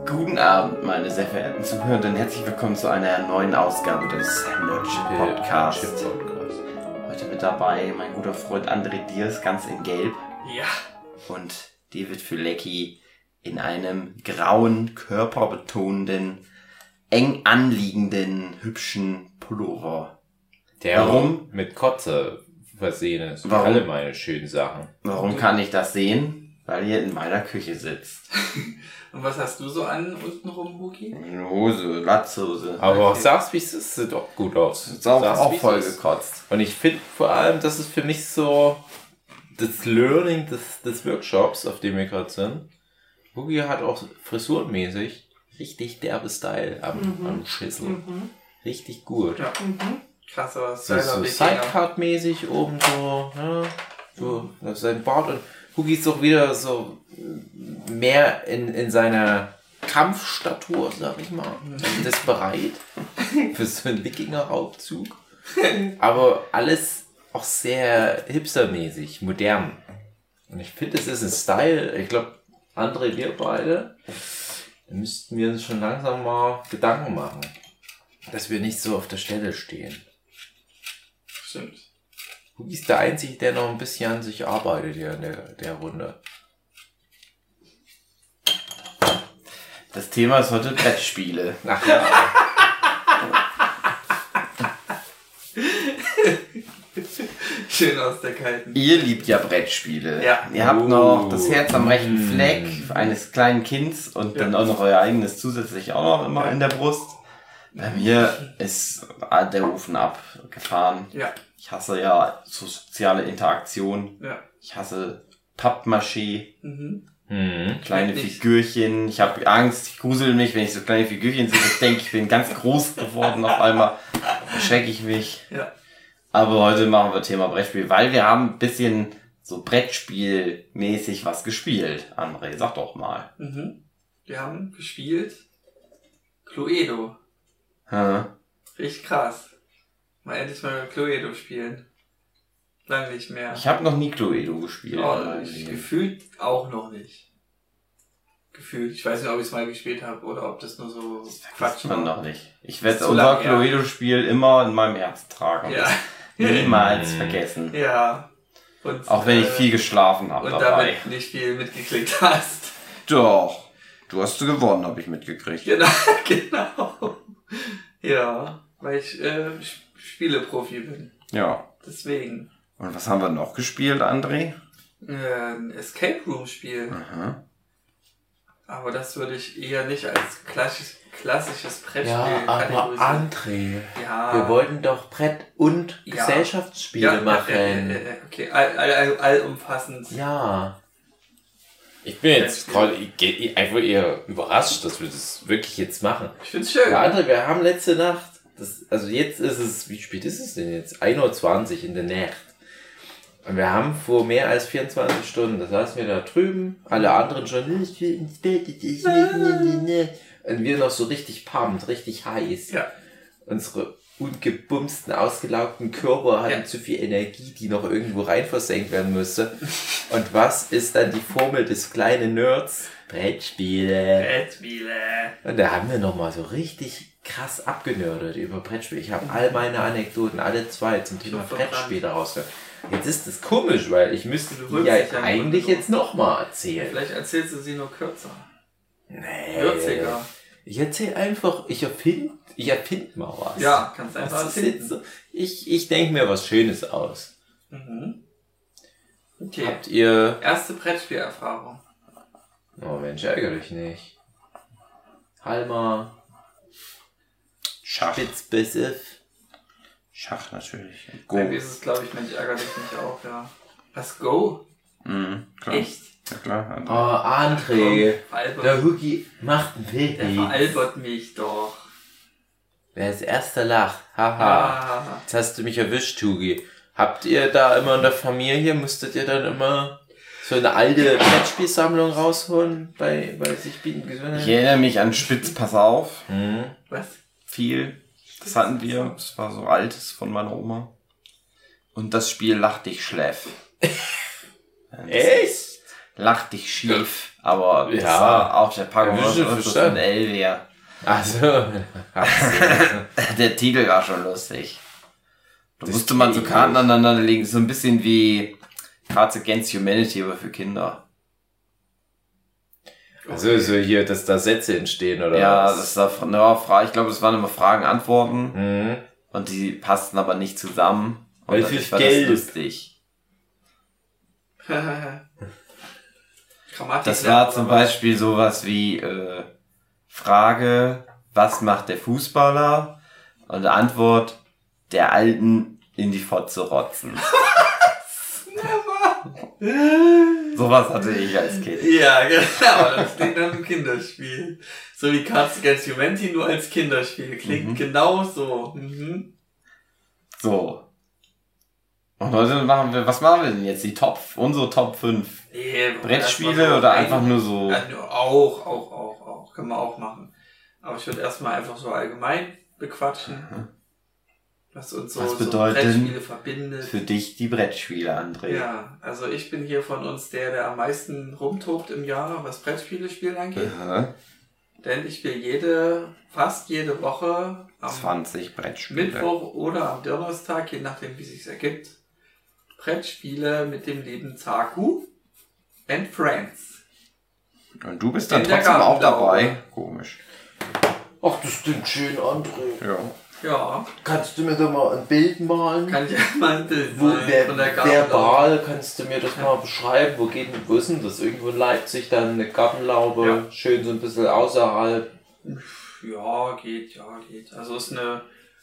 Guten Abend, meine sehr verehrten Zuhörenden. Herzlich willkommen zu einer neuen Ausgabe des Nerdship Podcasts. Heute mit dabei mein guter Freund André Diers, ganz in Gelb. Ja. Und David Fülecki in einem grauen, körperbetonenden, eng anliegenden, hübschen Pullover. Warum? Mit Kotze versehen ist. Warum? Alle meine schönen Sachen. Warum kann ich das sehen? Weil ihr in meiner Küche sitzt. Und was hast du so an untenrum, Huki? Eine Hose, Latzhose. Aber Okay. sagst wie es ist, sieht doch gut aus. Ist auch wie es voll ist. gekotzt. Und ich finde vor allem, das ist für mich so das Learning des Workshops, auf dem wir gerade sind. Hugi hat auch frisurenmäßig richtig derbe Style am Schüssel. Richtig gut. Ja. Krasser So Sidecut-mäßig oben so, ja, so sein Bart, und Hugi ist auch wieder so mehr in seiner Kampfstatur, sag ich mal. Also das ist bereit für so einen Wikinger-Raubzug. Aber alles auch sehr hipstermäßig, modern. Und ich finde, es ist ein Style, ich glaube, André, wir beide, da müssten wir uns schon langsam mal Gedanken machen, dass wir nicht so auf der Stelle stehen. Stimmt. Hugi ist der Einzige, der noch ein bisschen an sich arbeitet hier in der Runde. Das Thema ist heute Brettspiele. Ach ja. Schön aus der kalten. Ihr liebt ja Brettspiele. Ja. Ihr habt noch das Herz am rechten Fleck eines kleinen Kinds und dann auch noch euer eigenes zusätzlich auch noch immer in der Brust. Bei mir ist der Ofen abgefahren. Ja. Ich hasse ja so soziale Interaktion. Ja. Ich hasse Pappmaché, kleine Nicht. Figürchen. Ich habe Angst, ich grusel mich, wenn ich so kleine Figürchen sehe. Ich denke, ich bin ganz groß geworden auf einmal. Erschrecke ich mich. Ja. Aber heute machen wir Thema Brettspiel, weil wir haben ein bisschen so Brettspielmäßig was gespielt. André, sag doch mal. Wir haben gespielt Cluedo. Hä? Richtig krass. Mal endlich mal Cluedo spielen. Lang nicht mehr. Ich habe noch nie Cluedo gespielt. Oh, gefühlt auch noch nicht. Gefühlt. Ich weiß nicht, ob ich es mal gespielt habe oder ob das nur so Quatsch man war. noch nicht. Ich werde Ist zu unser lang her. Cluedo-Spiel immer in meinem Herzen tragen. Ja. Niemals vergessen. Ja. Und, Auch wenn ich viel geschlafen habe und dabei. damit nicht viel mitgeklickt hast. Doch. Du hast gewonnen, habe ich mitgekriegt. Genau, genau. Ja, weil ich Spieleprofi bin. Ja. Deswegen. Und was haben wir noch gespielt, André? Ein Escape Room Spiel. Aha. Aber das würde ich eher nicht als klassisches Brettspiel Ja, aber kategorisieren. André, Ja. wir wollten doch Brett- und Ja. Gesellschaftsspiele machen. Okay, allumfassend. Ja. Ich bin jetzt gerade einfach eher überrascht, dass wir das wirklich jetzt machen. Ich find's schön. Ja, André, wir haben letzte Nacht, also jetzt ist es, wie spät ist es denn jetzt? 1:20 Uhr in der Nacht. Und wir haben vor mehr als 24 Stunden, da saßen wir da drüben, alle anderen schon, ich will ins Bett, und wir noch so richtig pumped, richtig heiß. Ja. Unsere ungebumsten, ausgelaugten Körper hatten zu viel Energie, die noch irgendwo rein versenkt werden müsste. Und was ist dann die Formel des kleinen Nerds? Brettspiele. Brettspiele. Und da haben wir nochmal so richtig krass abgenördet über Brettspiele. Ich habe all meine Anekdoten, alle zwei zum Thema Brettspiele rausgehört. Jetzt ist das komisch, weil ich müsste Du die holst ja dich ja eigentlich nur- jetzt nochmal erzählen. Vielleicht erzählst du sie nur kürzer. Nee. Würziger. Ich erzähle einfach, ich erfind mal was. Ja, kannst einfach Das ist jetzt so, ich denke mir was Schönes aus. Okay. Habt ihr... Erste Brettspielerfahrung. Oh Mensch, ärgere dich nicht. Halma, Schach. Spitzbissiv. Schach natürlich. Bei mir ist es, glaube ich, Mensch, ärgere dich nicht auch, ja. Was, Go? Klar. Echt? Ja klar. Oh, André. Veralbert. Der Hugi macht einen Der Weg. veralbert mich doch. Wer als erster lacht. Haha. Ah. Jetzt hast du mich erwischt, Hugi. Habt ihr da immer in der Familie, musstet ihr dann immer so eine alte Brettspielsammlung rausholen bei sich bieten Ich Gesundheit? erinnere mich an Spitz, pass auf. Was? Viel. Das hatten wir. Das war so altes von meiner Oma. Und das Spiel Lach dich schläf. Echt? lach dich schief. Aber das Ja. war auch der Packung Ja, schon von verstanden. Elvia. Also, Der Titel war schon lustig. Da Das musste man so klingt Karten aneinander legen, so ein bisschen wie Cards Against Humanity, aber für Kinder. also so hier, dass da Sätze entstehen, oder Ja, was? das war ich glaube, das waren immer Fragen, Antworten Mhm. und die passten aber nicht zusammen. Und Weil dadurch fürs war Geld. das lustig. Grammatik. Das war zum Beispiel sowas wie Frage, was macht der Fußballer? Und Antwort, der Alten in die Fotze rotzen. Sowas hatte ich als Kind. Ja, genau. Das klingt nach einem Kinderspiel. So wie Cards Against Humanity, nur als Kinderspiel. Klingt genau so. Mhm. So. Und heute was machen wir denn jetzt? Unsere Top 5? Nee, Brettspiele erst mal so oder einfach nur so? Auch. Können wir auch machen. Aber ich würde erstmal einfach so allgemein bequatschen. Was uns so, Was so bedeutet Brettspiele verbindet. Für dich die Brettspiele, André. Ja, also ich bin hier von uns der am meisten rumtobt im Jahr, was Brettspiele spielen angeht. Aha. Denn ich spiele fast jede Woche am 20 Brettspiele. Mittwoch oder am Donnerstag, je nachdem wie es sich ergibt, Brettspiele mit dem lieben Zaku and Friends. Und du bist dann In der trotzdem auch Gartenlaube. dabei. Komisch. Ach, das klingt schön, André. Ja. Ja, Kannst du mir da mal ein Bild malen? kann ich ja mal ein Bild Wo, malen von der Gartenlaube. verbal, kannst du mir das mal beschreiben? Wo ist denn das? Irgendwo in Leipzig dann eine Gartenlaube, Ja. schön so ein bisschen außerhalb. Ja, geht. Also ist eine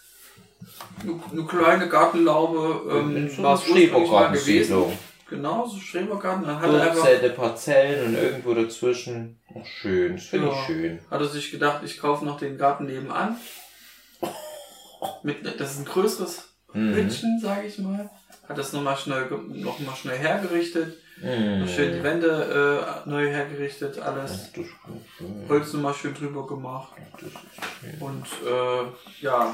kleine Gartenlaube, In so war einer es ursprünglich mal Schrebergartensiedlung. gewesen. Genau, so Schrebergarten. Dann hat er einfach Dutzende Parzellen und irgendwo dazwischen. Ach, schön, das finde Ja. ich schön. hat er sich gedacht, ich kaufe noch den Garten nebenan. Das ist ein größeres Hütchen, sage ich mal. Hat das nochmal schnell hergerichtet. Noch schön die Wände neu hergerichtet, alles. Das ist schön. Holz nochmal schön drüber gemacht. Das ist schön. Und ja,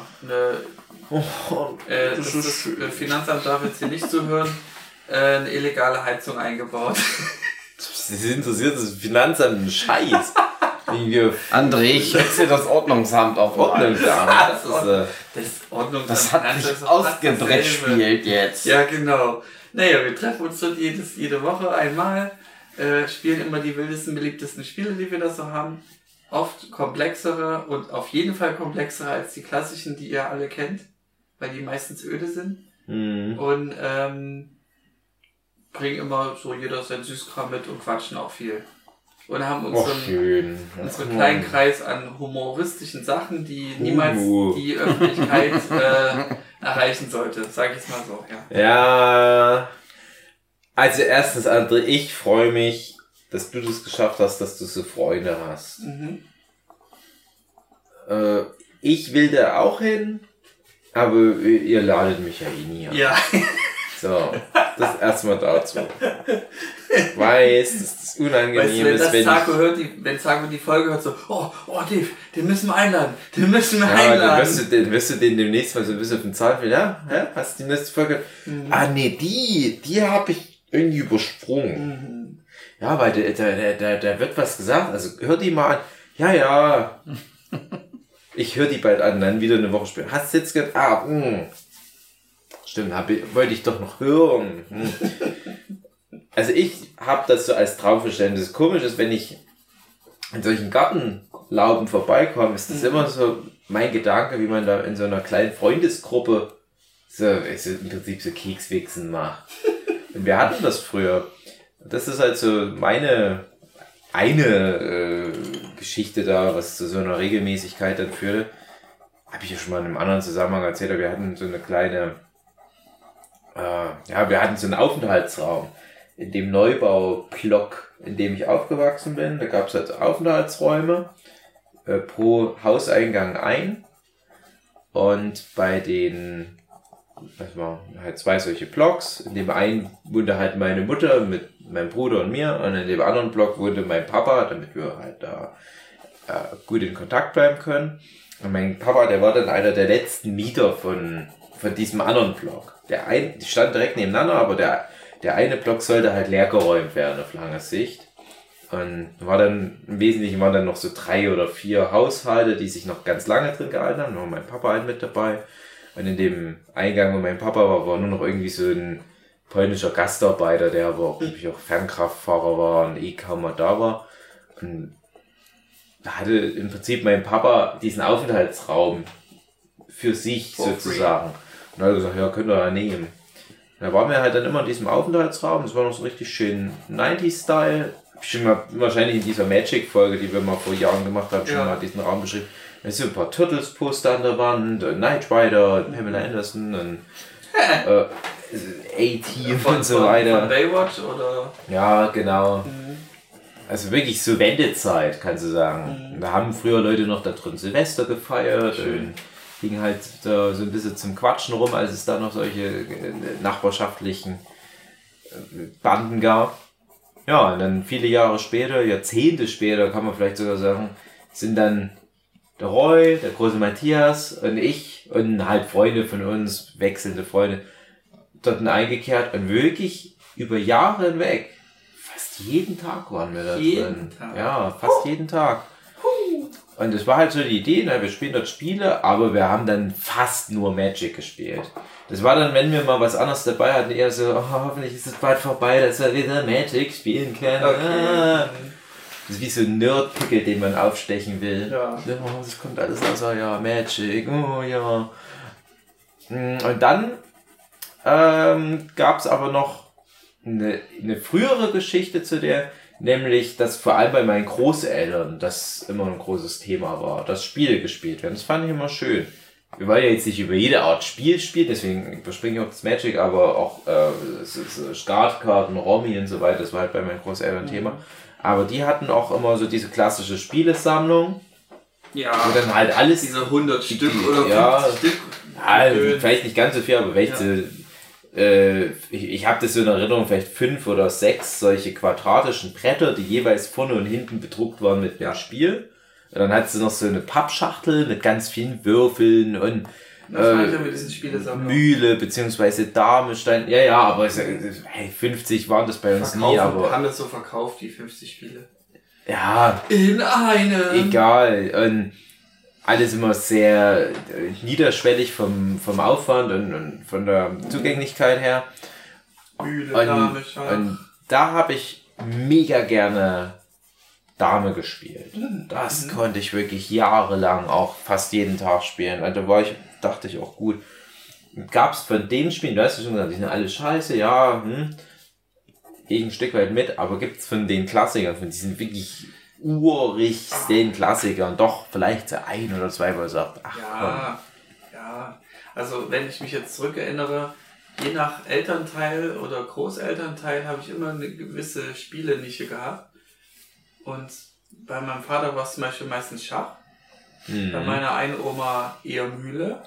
das Finanzamt darf jetzt hier nicht zuhören. Eine illegale Heizung eingebaut. Sie sind interessiert, das Finanzamt ein Scheiß. Wie wir André, ich wechsle das Ordnungsamt auf Ordnungsamt. Das Das ist, Das hat sich ausgebrettspielt jetzt. Ja, genau. Naja, wir treffen uns dort jede Woche einmal, spielen immer die wildesten, beliebtesten Spiele, die wir da so haben. Oft komplexere und auf jeden Fall komplexere als die klassischen, die ihr alle kennt, weil die meistens öde sind. Und bringen immer so jeder sein Süßkram mit und quatschen auch viel. Und haben uns so schön. einen kleinen Kreis an humoristischen Sachen, die niemals die Öffentlichkeit erreichen sollte, sag ich es mal so. Ja. Ja, also erstens, André, ich freue mich, dass du das geschafft hast, dass du so Freunde hast. Mhm. Ich will da auch hin, aber ihr ladet mich ja eh nie ein. Ja. So, das erstmal dazu. Ich weiß, dass das unangenehm Weißt du, wenn ist, das wenn Zaco hört, wenn Zaco die Folge hört, so, oh Dave, den müssen wir einladen, den müssen wir ja, einladen. dann wirst du den demnächst mal so ein bisschen auf den Zahn finden. Ja? Hast du die nächste Folge? Ah, nee, die habe ich irgendwie übersprungen. Ja, weil da wird was gesagt. Also hör die mal an. Ja. Ich höre die bald an, dann wieder eine Woche später. Hast du jetzt gehört? Stimmt, wollte ich doch noch hören. Also ich habe das so als Traumverständnis. Komisch ist, wenn ich in solchen Gartenlauben vorbeikomme, ist das immer so mein Gedanke, wie man da in so einer kleinen Freundesgruppe so im Prinzip so Kekswichsen macht. Und wir hatten das früher. Das ist halt so eine Geschichte da, was zu so einer Regelmäßigkeit dann führte. Habe ich ja schon mal in einem anderen Zusammenhang erzählt, aber wir hatten so eine kleine, wir hatten so einen Aufenthaltsraum in dem Neubaublock, in dem ich aufgewachsen bin. Da gab es halt Aufenthaltsräume, pro Hauseingang ein. Und bei den, das waren halt 2 solche Blocks. In dem einen wohnte halt meine Mutter mit meinem Bruder und mir, und in dem anderen Block wohnte mein Papa, damit wir halt da gut in Kontakt bleiben können. Und mein Papa, der war dann einer der letzten Mieter von diesem anderen Block. Die stand direkt nebeneinander, aber der eine Block sollte halt leergeräumt werden auf lange Sicht. Und war dann, im Wesentlichen waren dann noch so 3 oder 4 Haushalte, die sich noch ganz lange drin gehalten haben. Da war mein Papa halt mit dabei. Und in dem Eingang, wo mein Papa war nur noch irgendwie so ein polnischer Gastarbeiter, der aber auch, glaube ich, auch Fernkraftfahrer war und kaum mal da war. Und da hatte im Prinzip mein Papa diesen Aufenthaltsraum für sich sozusagen. Und da hat er gesagt, ja, könnt ihr ja nehmen. Und da waren wir halt dann immer in diesem Aufenthaltsraum. Das war noch so richtig schön 90s-Style. Hab ich schon mal wahrscheinlich in dieser Magic-Folge, die wir mal vor Jahren gemacht haben, schon mal diesen Raum beschrieben. Da sind ein paar Turtles-Poster an der Wand, Knight Rider, Pamela Anderson und A-Team und so weiter. Von Baywatch oder? Ja, genau. Also wirklich so Wendezeit, kannst du sagen. Da haben früher Leute noch da drin Silvester gefeiert und ging halt da so ein bisschen zum Quatschen rum, als es da noch solche nachbarschaftlichen Banden gab. Ja, und dann viele Jahre später, Jahrzehnte später, kann man vielleicht sogar sagen, sind dann der Roy, der große Matthias und ich und halt Freunde von uns, wechselnde Freunde, dort eingekehrt und wirklich über Jahre hinweg, fast jeden Tag waren wir da drin. Tag. Ja, fast jeden Tag. Und es war halt so die Idee, wir spielen dort Spiele, aber wir haben dann fast nur Magic gespielt. Das war dann, wenn wir mal was anderes dabei hatten, eher so, hoffentlich ist es bald vorbei, dass wir wieder Magic spielen können. Okay. Das ist wie so ein Nerd-Pickel, den man aufstechen will. Ja. Oh, das kommt alles außer, ja, Magic, oh ja. Und dann gab es aber noch eine frühere Geschichte zu der, nämlich, dass vor allem bei meinen Großeltern das immer ein großes Thema war, dass Spiele gespielt werden. Das fand ich immer schön. Wir wollen ja jetzt nicht über jede Art Spiel spielen, deswegen überspringe ich auch das Magic, aber auch so Startkarten, Romy und so weiter, das war halt bei meinen Großeltern Thema. Aber die hatten auch immer so diese klassische Spielesammlung. Ja. Und dann halt alles. Diese 100 Stück oder 50 Stück. Ja, vielleicht nicht ganz so viel, aber welche. Ich habe das so in Erinnerung, vielleicht 5 oder 6 solche quadratischen Bretter, die jeweils vorne und hinten bedruckt waren mit dem Spiel. Und dann hat sie noch so eine Pappschachtel mit ganz vielen Würfeln und mit diesen Spielesammlungen. Mühle bzw. Dame, Stein. Ja, aber 50 waren das bei uns nie. Aber haben das so verkauft, die 50 Spiele. Ja. In einem. Egal. Und alles immer sehr niederschwellig vom Aufwand und von der Zugänglichkeit her. Mühle, Dame, Schach. Und da habe ich mega gerne Dame gespielt. Das konnte ich wirklich jahrelang auch fast jeden Tag spielen. Und da dachte ich auch gut. Gab es von den Spielen, du hast ja schon gesagt, die sind alle scheiße, ja, gehe ich ein Stück weit mit, aber gibt es von den Klassikern, von diesen wirklich urigsten Klassikern doch vielleicht so 1 oder 2, wo er sagt, ach komm. Ja, also wenn ich mich jetzt zurückerinnere, je nach Elternteil oder Großelternteil habe ich immer eine gewisse Spielenische gehabt. Und bei meinem Vater war es zum Beispiel meistens Schach. Bei meiner einen Oma eher Mühle.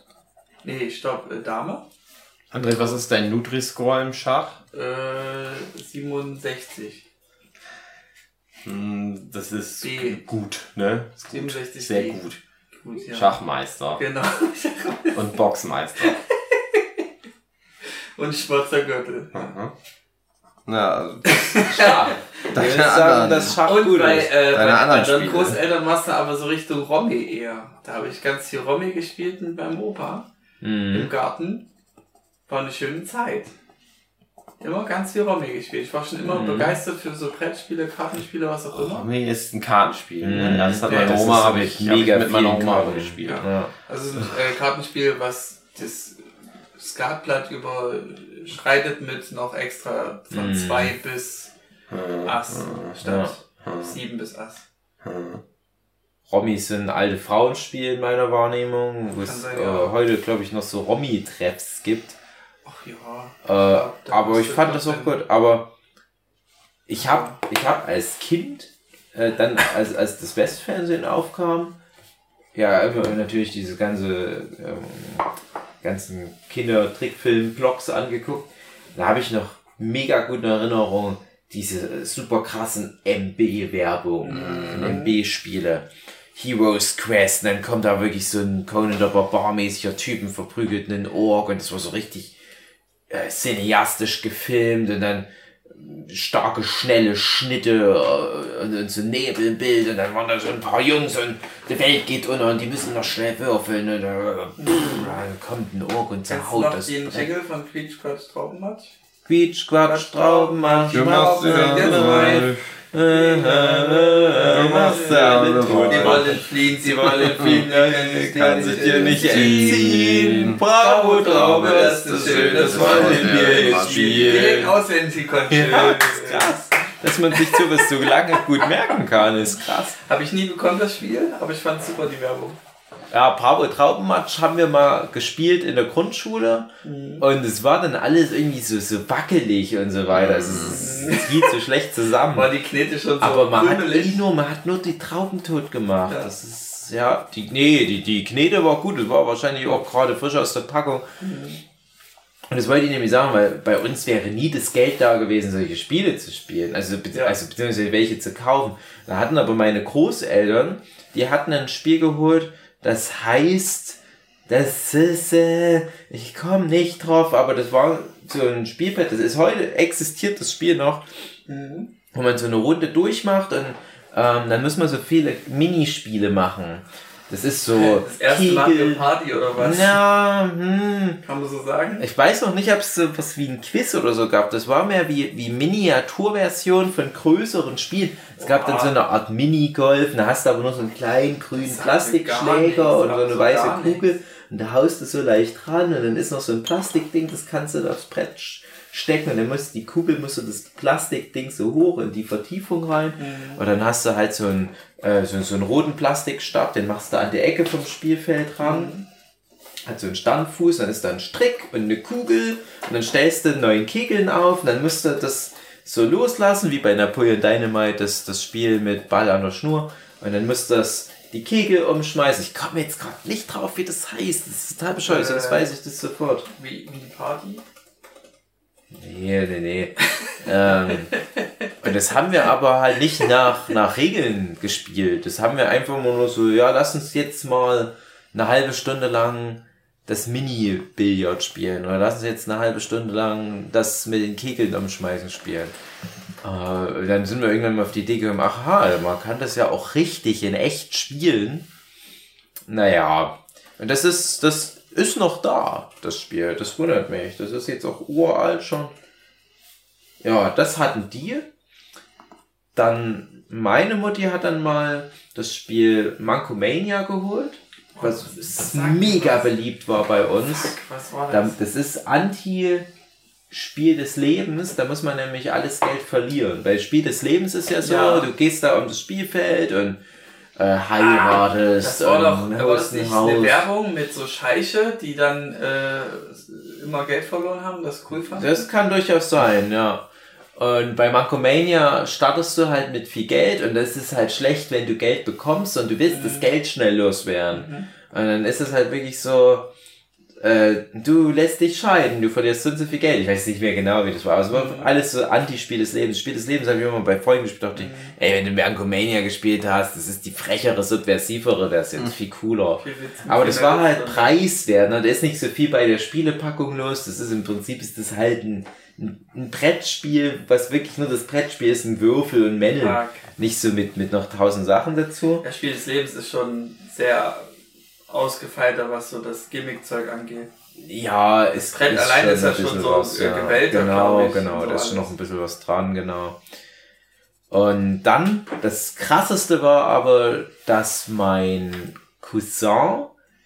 Dame. André, was ist dein Nutri-Score im Schach? 67. Das ist B. gut, ne? 67 sehr B. gut. Ja. Schachmeister. Genau. Und Boxmeister. Und schwarzer Gürtel. Mhm. Ja, also Schach. Das Schach und gut bei ist. anderen Großeltern machst du aber so Richtung Romy eher. Da habe ich ganz viel Romy gespielt beim Opa im Garten. War eine schöne Zeit. Immer ganz viel Romy gespielt. Ich war schon immer begeistert für so Brettspiele, Kartenspiele, was auch immer. Romy ist ein Kartenspiel. Das hat meine Oma, habe ich mit meiner Oma gespielt. Ja. Also ein Kartenspiel, was das Skatblatt überschreitet mit noch extra von 2 bis Ass statt 7 bis Ass. Rommis sind alte Frauenspiele in meiner Wahrnehmung, wo es heute, glaube ich, noch so Romy-Treffs gibt. Ach ja. Aber ich fand das auch gut. Aber ich hab als Kind, dann als das Westfernsehen aufkam, ja, immer natürlich diese ganzen Kindertrickfilm-Blogs angeguckt. Da habe ich noch mega gute Erinnerungen, diese super krassen MB-Werbung, MB-Spiele. Heroes Quest, und dann kommt da wirklich so ein Conan der Barbar-mäßiger Typen, verprügelt einen Ork, und das war so richtig cineastisch gefilmt und dann starke, schnelle Schnitte und so Nebelbild und dann waren da so ein paar Jungs und die Welt geht unter und die müssen noch schnell würfeln und dann kommt ein Ork und zerhaut das. Kennst du noch den Jingle von Quietsch, Quatsch, Traubenmatsch? Quietsch, Quatsch, Traubenmatsch, Du machst ja die wollen fliehen, sie wollen fliehen, kann sich dir nicht entziehen. Bravo, Traube, das ist schön, das wollen wir jetzt spielen. Direkt auswendig konnte. Ja, ist krass. Dass man sich sowas so lange gut merken kann, ist krass. Habe ich nie bekommen, das Spiel, aber ich fand super die Werbung. Ja, Bravo Traubenmatsch haben wir mal gespielt in der Grundschule und es war dann alles irgendwie so wackelig und so weiter. Also es hielt so schlecht zusammen. War die Knete schon so aber man krümelig? hat nur die Trauben tot gemacht. Ja. Das ist, ja, die Knete war gut, das war wahrscheinlich auch gerade frisch aus der Packung. Und das wollte ich nämlich sagen, weil bei uns wäre nie das Geld da gewesen, solche Spiele zu spielen, also beziehungsweise welche zu kaufen. Da hatten aber meine Großeltern, die hatten ein Spiel geholt, das heißt, das ist, ich komme nicht drauf, aber das war so ein Spielpad, das ist heute, existiert das Spiel noch, wo man so eine Runde durchmacht und dann muss man so viele Minispiele machen. Das ist so das erste Mario Party oder was? Ja, kann man so sagen? Ich weiß noch nicht, ob es so was wie ein Quiz oder so gab. Das war mehr wie Miniaturversion von größeren Spielen. Es gab dann so eine Art Minigolf, da hast du aber nur so einen kleinen grünen Plastikschläger und so eine weiße Kugel und da haust du so leicht dran und dann ist noch so ein Plastikding, das kannst du aufs Brett stecken und dann musst das Plastikding so hoch in die Vertiefung rein und dann hast du halt so einen roten Plastikstab, den machst du an die Ecke vom Spielfeld ran, hat so einen Standfuß, dann ist da ein Strick und eine Kugel und dann stellst du 9 Kegeln auf und dann musst du das so loslassen, wie bei Napoleon Dynamite, das Spiel mit Ball an der Schnur und dann musst du die Kegel umschmeißen. Ich komme jetzt gerade nicht drauf, wie das heißt, das ist total bescheuert, sonst weiß ich das sofort. Wie Party? Nee. Und das haben wir aber halt nicht nach Regeln gespielt. Das haben wir einfach nur so, ja, lass uns jetzt mal eine halbe Stunde lang das Mini-Billard spielen. Oder lass uns jetzt eine halbe Stunde lang das mit den Kegeln umschmeißen spielen. Dann sind wir irgendwann mal auf die Idee gekommen, aha, man kann das ja auch richtig in echt spielen. Naja, und das ist noch da, das Spiel. Das wundert mich. Das ist jetzt auch uralt schon. Ja, das hatten die. Dann, meine Mutti hat dann mal das Spiel Mankomania geholt, was mega beliebt war bei uns. Was war das? Das ist Anti-Spiel des Lebens. Da muss man nämlich alles Geld verlieren. Weil Spiel des Lebens ist ja so, du gehst da um das Spielfeld und heiratest. Das war war das nicht eine Werbung mit so Scheiche, die dann immer Geld verloren haben, das cool fanden? Das kann durchaus sein, ja. Und bei Mankomania startest du halt mit viel Geld und das ist halt schlecht, wenn du Geld bekommst und du willst das Geld schnell loswerden. Und dann ist es halt wirklich so, du lässt dich scheiden, du verlierst so viel Geld. Ich weiß nicht mehr genau, wie das war, aber es war alles so Anti-Spiel des Lebens. Spiel des Lebens habe ich immer bei Freunden gespielt, dachte ich, ey, wenn du Mankomania gespielt hast, das ist die frechere, subversivere Version, viel cooler. Aber das war halt preiswert, ne? Da ist nicht so viel bei der Spielepackung los, das ist im Prinzip, ist das halt ein Brettspiel, was wirklich nur das Brettspiel ist, ein Würfel und Männchen. Nicht so mit noch 1000 Sachen dazu. Das Spiel des Lebens ist schon sehr ausgefeilter, was so das Gimmick-Zeug angeht. Ja, das Brett alleine ist ja schon so gewälter, Genau, da ist schon noch ein bisschen was dran, genau. Und dann, das Krasseste war aber, dass mein Cousin,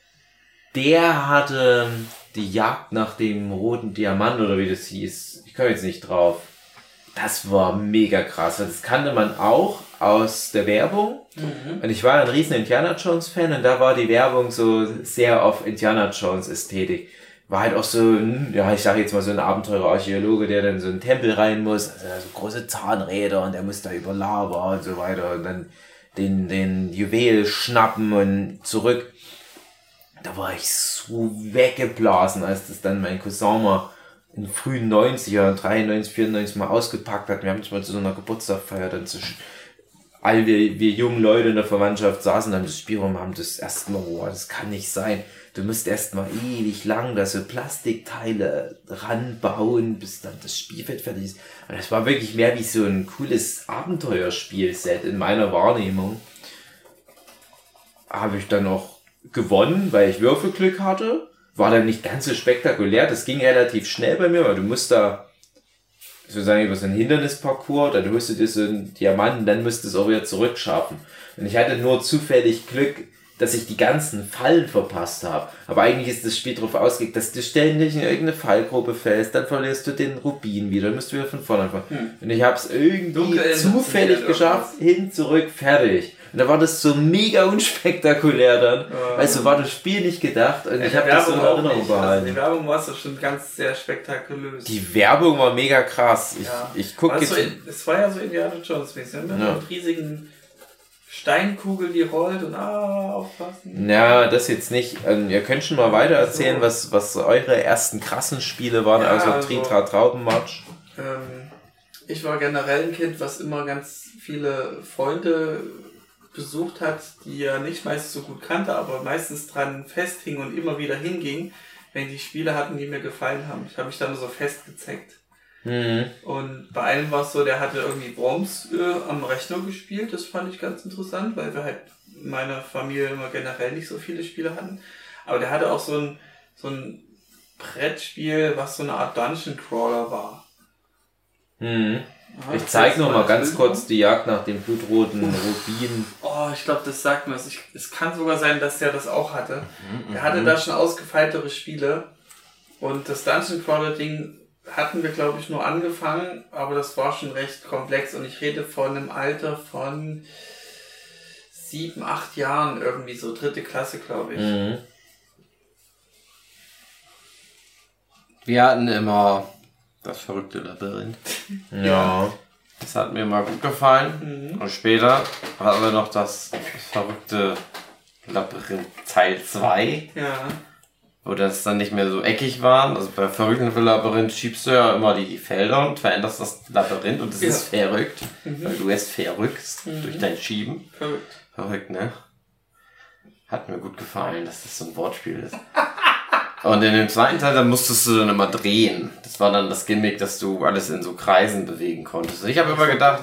der hatte die Jagd nach dem roten Diamant oder wie das hieß. Ich komme jetzt nicht drauf. Das war mega krass. Das kannte man auch aus der Werbung. Und ich war ein riesen Indiana Jones Fan und da war die Werbung so sehr auf Indiana Jones Ästhetik. War halt auch so, ja, ich sage jetzt mal so ein Abenteurer-Archäologe, der dann so einen Tempel rein muss, also so große Zahnräder und der muss da über Lava und so weiter und dann den Juwel schnappen und zurück. Da war ich so weggeblasen, als das dann mein Cousin mal in den frühen 90er, 93, 94 mal ausgepackt hat. Wir haben uns mal zu so einer Geburtstagsfeier dann all wir jungen Leute in der Verwandtschaft saßen dann das Spiel rum, haben das erstmal, boah, das kann nicht sein. Du musst erstmal ewig lang da so Plastikteile ranbauen, bis dann das Spielfeld fertig ist. Und das war wirklich mehr wie so ein cooles Abenteuerspielset in meiner Wahrnehmung. Habe ich dann auch gewonnen, weil ich Würfelglück hatte. War dann nicht ganz so spektakulär. Das ging relativ schnell bei mir, weil du musst da sozusagen über so einen Hindernisparcours, dann holst du dir so einen Diamanten, dann musst du es auch wieder zurückschaffen. Und ich hatte nur zufällig Glück, dass ich die ganzen Fallen verpasst habe. Aber eigentlich ist das Spiel darauf ausgelegt, dass du ständig in irgendeine Fallgrube fällst, dann verlierst du den Rubin wieder, dann musst du wieder von vorne anfangen. Und ich habe es irgendwie zufällig geschafft, hin, zurück, fertig. Und da war das so mega unspektakulär dann. Also war das Spiel nicht gedacht und ich habe das so in Erinnerung behalten. Also die Werbung war so schon ganz sehr spektakulös. Die Werbung war mega krass. Ich gucke jetzt... Es war ja so Indiana Jones-mäßig, mit einer riesigen Steinkugel, die rollt und aufpassen. Ja, das jetzt nicht. Ihr könnt schon mal weiter erzählen, was eure ersten krassen Spiele waren, also Tritra Traubenmarsch. Ich war generell ein Kind, was immer ganz viele Freunde besucht hat, die er nicht meist so gut kannte, aber meistens dran festhing und immer wieder hinging, wenn die Spiele hatten, die mir gefallen haben. Ich habe mich dann so festgezeckt. Und bei einem war es so, der hatte irgendwie Worms am Rechner gespielt, das fand ich ganz interessant, weil wir halt in meiner Familie immer generell nicht so viele Spiele hatten. Aber der hatte auch so ein Brettspiel, was so eine Art Dungeon Crawler war. Ich zeige noch mal ganz kurz die Jagd nach dem blutroten Rubin. Oh, ich glaube, das sagt mir was. Es kann sogar sein, dass der das auch hatte. Er hatte da schon ausgefeiltere Spiele. Und das Dungeon Crawler Ding hatten wir, glaube ich, nur angefangen, aber das war schon recht komplex. Und ich rede von einem Alter von 7, 8 Jahren, irgendwie so 3. Klasse, glaube ich. Wir hatten immer das verrückte Labyrinth. Ja. Das hat mir mal gut gefallen. Und später hatten wir noch das verrückte Labyrinth Teil 2. Ja. Wo das dann nicht mehr so eckig war. Also bei verrückten Labyrinth schiebst du ja immer die Felder und veränderst das Labyrinth und es ist verrückt. Weil du es verrückst durch dein Schieben. Verrückt, ne? Hat mir gut gefallen, dass das so ein Wortspiel ist. Und in dem zweiten Teil, da musstest du dann immer drehen. Das war dann das Gimmick, dass du alles in so Kreisen bewegen konntest. Und ich habe immer gedacht,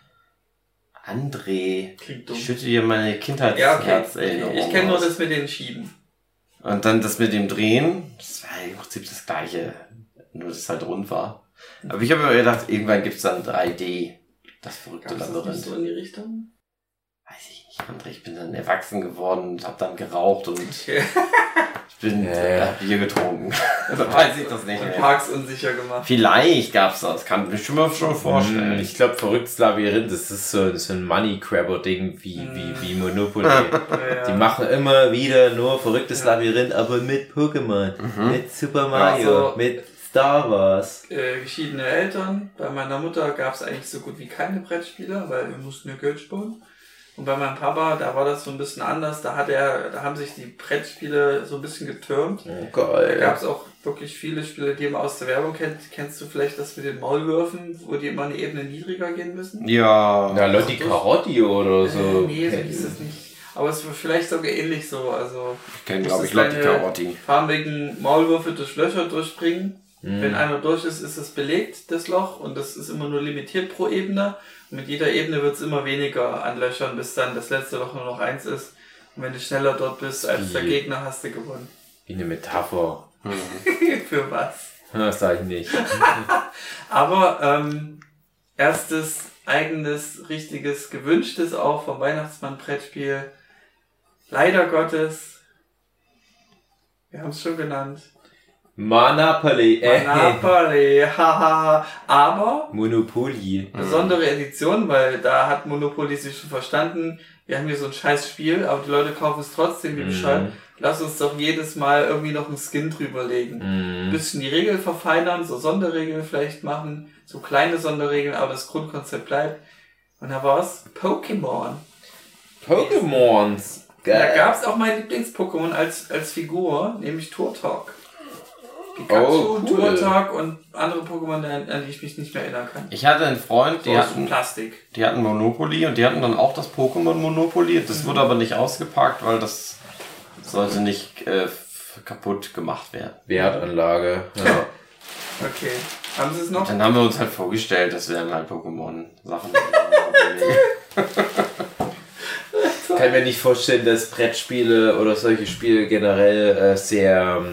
André, ich schütte dir meine Kindheitsherzerinnerung. Ich kenne nur das mit den Schieben. Und dann das mit dem Drehen, das war im Prinzip das Gleiche, nur dass es halt rund war. Aber ich habe immer gedacht, irgendwann gibt's dann 3D, das verrückte Labyrinth. Das nicht so in die Richtung? Weiß ich nicht, André, ich bin dann erwachsen geworden und habe dann geraucht und ich bin Bier getrunken. Dann weiß ich das nicht mehr. Parks unsicher gemacht. Vielleicht gab's das, kann ich mir schon vorstellen. Ich glaube, verrücktes Labyrinth, das ist so ein Money-Grabber-Ding wie Monopoly. Die machen immer wieder nur verrücktes Labyrinth, aber mit Pokémon, mit Super Mario, mit Star Wars. Geschiedene Eltern. Bei meiner Mutter gab's eigentlich so gut wie keine Brettspiele, weil wir mussten ja Geld sparen. Und bei meinem Papa, da war das so ein bisschen anders. Da haben sich die Brettspiele so ein bisschen getürmt. Oh, geil. Da gab es auch wirklich viele Spiele, die man aus der Werbung kennt. Kennst du vielleicht das mit den Maulwürfen, wo die immer eine Ebene niedriger gehen müssen? Ja. Ja, Lotti Carotti oder so. Nee, so hieß es nicht. Aber es war vielleicht sogar ähnlich so. Also, ich kenne, glaube ich, Lotti Carotti. Farbigen Maulwürfe durch Löcher durchspringen. Wenn einer durch ist, ist es belegt, das Loch. Und das ist immer nur limitiert pro Ebene. Und mit jeder Ebene wird es immer weniger an Löchern, bis dann das letzte Loch nur noch 1 ist. Und wenn du schneller dort bist als der Gegner, hast du gewonnen. Wie eine Metapher. Für was? Das sag ich nicht. Aber erstes eigenes, richtiges, gewünschtes auch vom Weihnachtsmann Brettspiel. Leider Gottes. Wir haben es schon genannt. Monopoly. Monopoly, haha. Aber Monopoly. Besondere Edition, weil da hat Monopoly sich schon verstanden. Wir haben hier so ein scheiß Spiel, aber die Leute kaufen es trotzdem wie bescheuert. Lass uns doch jedes Mal irgendwie noch einen Skin drüberlegen. Ein bisschen die Regeln verfeinern, so Sonderregeln vielleicht machen, so kleine Sonderregeln, aber das Grundkonzept bleibt. Und da war's Pokémon. Pokémons. Da gab's auch mein Lieblings-Pokémon als Figur, nämlich Turtok. Pikachu, cool. Turtok und andere Pokémon, an die ich mich nicht mehr erinnern kann. Ich hatte einen Freund, die hatten Monopoly und die hatten dann auch das Pokémon Monopoly. Das wurde aber nicht ausgepackt, weil das sollte nicht kaputt gemacht werden. Wertanlage, ja. Okay. Haben Sie es noch? Dann haben wir uns halt vorgestellt, das wären halt Pokémon-Sachen. Ich kann mir nicht vorstellen, dass Brettspiele oder solche Spiele generell sehr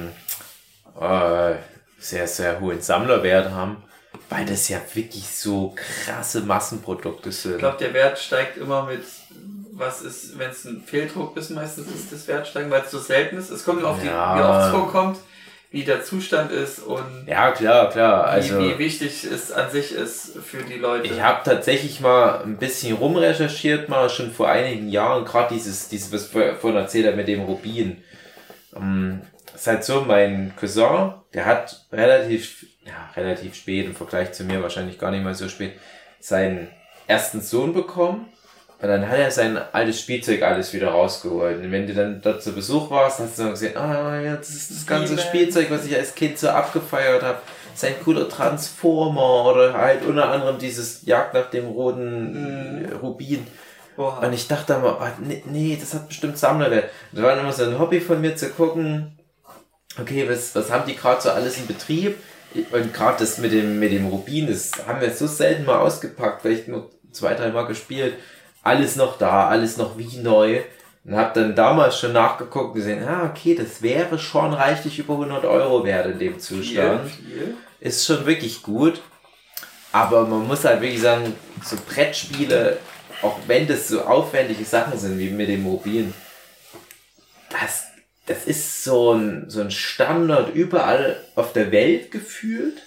hohen Sammlerwert haben, weil das ja wirklich so krasse Massenprodukte sind. Ich glaube, der Wert steigt immer mit, was ist, wenn es ein Fehldruck ist, meistens ist das Wert steigen, weil es so selten ist. Es kommt auf wie oft es vorkommt, wie der Zustand ist und ja, klar. Also, wie wichtig es an sich ist für die Leute. Ich habe tatsächlich mal ein bisschen rumrecherchiert, mal schon vor einigen Jahren, gerade dieses, was ich vorhin erzählt habe mit dem Rubin. Es ist halt so, mein Cousin, der hat relativ spät, im Vergleich zu mir wahrscheinlich gar nicht mal so spät, seinen ersten Sohn bekommen. Und dann hat er sein altes Spielzeug alles wieder rausgeholt. Und wenn du dann dort zu Besuch warst, hast du dann gesehen, ja, das ist das ganze Spielzeug, was ich als Kind so abgefeiert habe. Sein cooler Transformer oder halt unter anderem dieses Jagd nach dem roten Rubin. Oha. Und ich dachte immer, nee, das hat bestimmt Sammlerwert. Das war immer so ein Hobby von mir zu gucken, okay, was haben die gerade so alles in Betrieb? Und gerade das mit dem Rubin, das haben wir so selten mal ausgepackt, vielleicht nur 2-3 Mal gespielt. Alles noch da, alles noch wie neu. Und hab dann damals schon nachgeguckt und gesehen, okay, das wäre schon reichlich über 100 € wert in dem Zustand. Viel. Ist schon wirklich gut. Aber man muss halt wirklich sagen, so Brettspiele, auch wenn das so aufwendige Sachen sind wie mit dem Rubin, das ist so ein Standard überall auf der Welt gefühlt.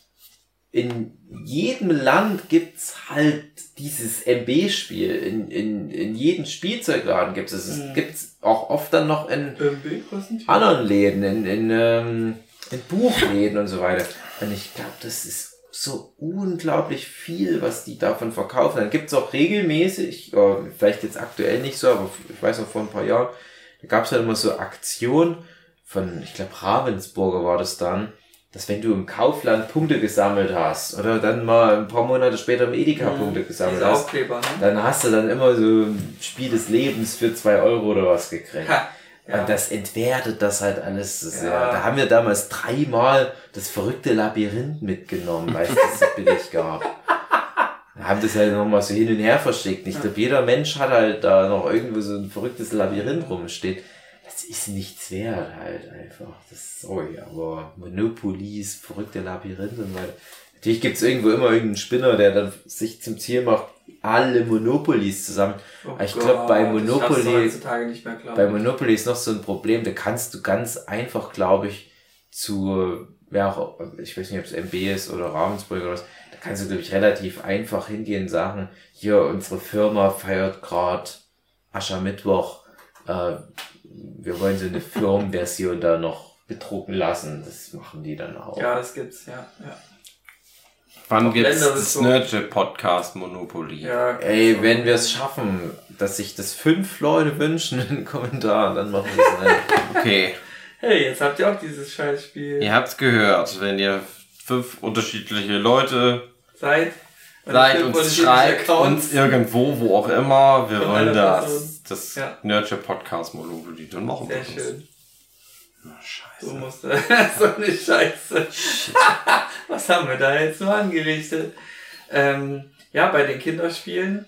In jedem Land gibt's halt dieses MB-Spiel. In jedem Spielzeugladen gibt's es. Es gibt's auch oft dann noch in anderen Läden, in Buchläden und so weiter. Und ich glaube, das ist so unglaublich viel, was die davon verkaufen. Dann gibt's auch regelmäßig, vielleicht jetzt aktuell nicht so, aber ich weiß noch vor ein paar Jahren, da gab's halt immer so Aktionen von, ich glaube Ravensburger war das dann, dass wenn du im Kaufland Punkte gesammelt hast oder dann mal ein paar Monate später im Edeka Punkte gesammelt hast, Aufkleber, ne? Dann hast du dann immer so ein Spiel des Lebens für 2 € oder was gekriegt. Ja. Und das entwertet das halt alles so sehr. Da haben wir damals 3-mal das verrückte Labyrinth mitgenommen, weil es das so billig gab. Da haben das halt nochmal so hin und her verschickt. Ich glaube, jeder Mensch hat halt da noch irgendwo so ein verrücktes Labyrinth rumsteht. Das ist nichts wert halt einfach. Aber Monopolies, verrückte Labyrinth und weiter. Natürlich gibt's irgendwo immer irgendeinen Spinner, der dann sich zum Ziel macht, alle Monopolies zusammen. Aber ich glaube, bei Monopoly ist noch so ein Problem, da kannst du ganz einfach, glaube ich, ich weiß nicht, ob es MB ist oder Ravensburg oder was, da kannst du, glaube ich, relativ einfach hingehen und sagen, hier, unsere Firma feiert gerade Aschermittwoch, wir wollen so eine Firmenversion da noch bedrucken lassen. Das machen die dann auch. Ja, das gibt's, ja. Wann gibt's das Nerdship-Podcast Monopoly? Ja, wenn wir es schaffen, dass sich das 5 Leute wünschen in den Kommentaren, dann machen wir es nicht. Okay. Hey, jetzt habt ihr auch dieses Scheißspiel. Ihr habt's gehört. Wenn ihr 5 unterschiedliche Leute seid uns, schreibt uns irgendwo, wo auch immer, wir wollen das Nerdship Podcast Monopoly, dann machen wir das. Sehr schön. Scheiße. Du musst so eine Scheiße. Was haben wir da jetzt so angerichtet? Bei den Kinderspielen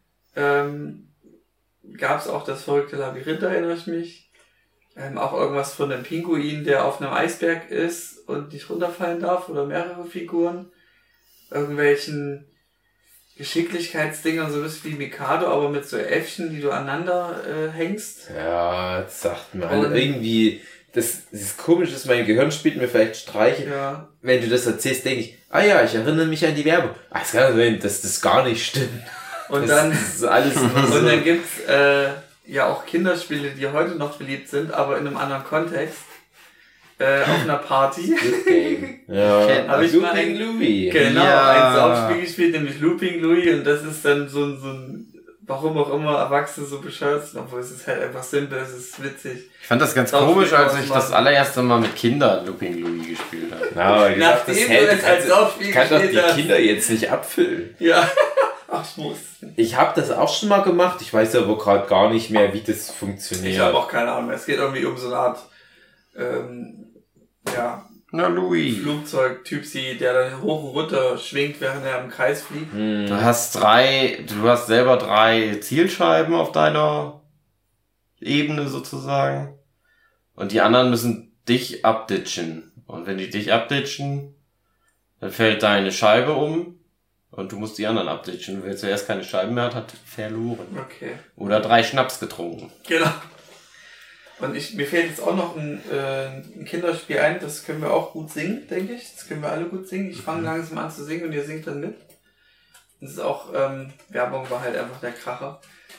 gab es auch das verrückte Labyrinth, erinnere ich mich. Auch irgendwas von einem Pinguin, der auf einem Eisberg ist und nicht runterfallen darf, oder mehrere Figuren. Irgendwelchen Geschicklichkeitsdingern, so ein bisschen wie Mikado, aber mit so Äffchen, die du aneinander hängst. Ja, das sagt mir alle irgendwie. Das ist komisch, dass mein Gehirn spielt mir vielleicht Streiche. Ja. Wenn du das erzählst, denke ich, ich erinnere mich an die Werbung. Es kann sein, dass das gar nicht stimmt. Und dann, das ist alles nur so. Und dann gibt's auch Kinderspiele, die heute noch beliebt sind, aber in einem anderen Kontext. Auf einer Party. Game. Ja. Habe ich mal Louis. Genau, ein Saufspiel gespielt, nämlich Looping Louis, und das ist dann so ein warum auch immer Erwachsene so bescheuert sind, obwohl es ist halt einfach simpel, es ist witzig. Ich fand das ganz komisch, als ich das allererste Mal mit Kindern Looping Louis gespielt habe. Na, nachdem du es als Saufspiel kann doch die hast. Kinder jetzt nicht abfüllen. Ja, ach, ich muss. Ich habe das auch schon mal gemacht, ich weiß aber gerade gar nicht mehr, wie das funktioniert. Ich habe auch keine Ahnung mehr. Es geht irgendwie um so eine Art, Na, Louis. Flugzeug-Typsi, der dann hoch und runter schwingt, während er im Kreis fliegt. Du hast selber 3 Zielscheiben auf deiner Ebene sozusagen. Und die anderen müssen dich abditchen. Und wenn die dich abditchen, dann fällt deine Scheibe um. Und du musst die anderen abditchen. Wer zuerst keine Scheiben mehr hat verloren. Okay. Oder 3 Schnaps getrunken. Genau. Und mir fällt jetzt auch noch ein Kinderspiel ein, das können wir auch gut singen, denke ich. Das können wir alle gut singen. Ich fange langsam an zu singen und ihr singt dann mit. Das ist auch, Werbung war halt einfach der Kracher.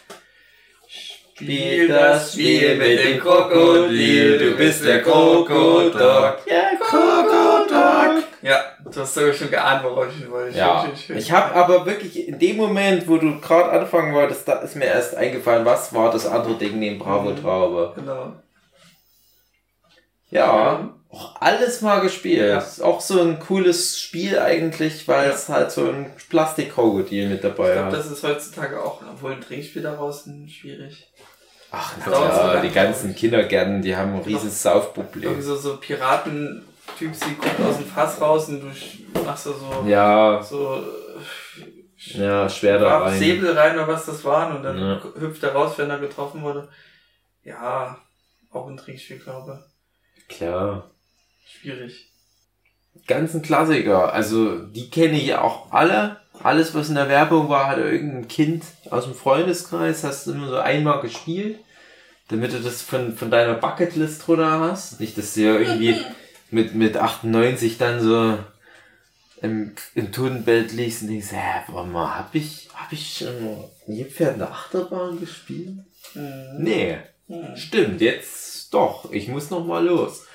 Spiel das Spiel mit dem Krokodil, du bist der Krokodok. Ja, Krokodok. Ja, du hast sogar schon geahnt, worauf ich wollte. Ja, schön. Ich habe aber wirklich in dem Moment, wo du gerade anfangen wolltest, da ist mir erst eingefallen, was war das andere Ding neben Bravo Traube. Genau. Ja, auch alles mal gespielt. Ja. Ist auch so ein cooles Spiel eigentlich, weil es halt so ein Plastikkrokodil mit dabei hat. Ich glaube, das ist heutzutage auch, obwohl ein Trinkspiel daraus schwierig. Ach ja, die ganzen Kindergärten, die haben ein riesiges Saufproblem. Irgendwie so Piraten-Typ, sie kommt aus dem Fass raus und du machst da so... Ja. So... Ja, schwer da rein. Säbel rein oder was das waren und dann hüpft er raus, wenn er getroffen wurde. Ja, auch ein Trinkspiel, glaube ich. Klar. Schwierig. Ganzen Klassiker, also die kenne ich auch alle. Alles, was in der Werbung war, hat irgendein Kind aus dem Freundeskreis, hast du immer so einmal gespielt, damit du das von deiner Bucketlist runter hast. Nicht, dass du ja irgendwie mit 98 dann so im Totenbett liegst und denkst, warte mal, hab ich schon Nilpferd in der Achterbahn gespielt? Nee, stimmt, jetzt doch, ich muss noch mal los.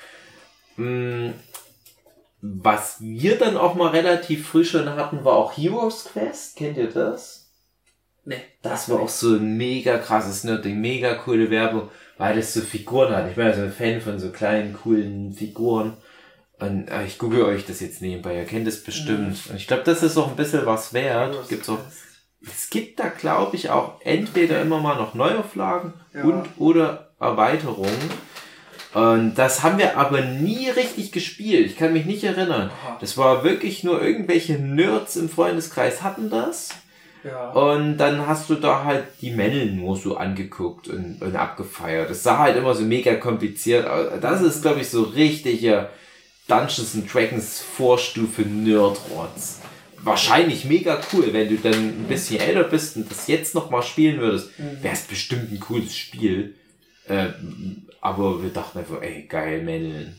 Was wir dann auch mal relativ früh schon hatten, war auch Heroes Quest. Kennt ihr das? Nee. Das war auch so ein mega krasses Nerding, mega coole Werbung, weil das so Figuren hat. Ich bin also ein Fan von so kleinen, coolen Figuren. Und ich google euch das jetzt nebenbei, ihr kennt es bestimmt. Und ich glaube, das ist auch ein bisschen was wert. Es gibt da, glaube ich, auch entweder immer mal noch Neuauflagen oder Erweiterungen. Und das haben wir aber nie richtig gespielt. Ich kann mich nicht erinnern. Das war wirklich nur irgendwelche Nerds im Freundeskreis hatten das. Ja. Und dann hast du da halt die Männchen nur so angeguckt und abgefeiert. Das sah halt immer so mega kompliziert aus. Das ist, glaube ich, so richtiger Dungeons & Dragons Vorstufe Nerd-Rotz. Wahrscheinlich mega cool, wenn du dann ein bisschen älter bist und das jetzt nochmal spielen würdest. Wäre es bestimmt ein cooles Spiel. Aber wir dachten einfach, ey, geil Männchen.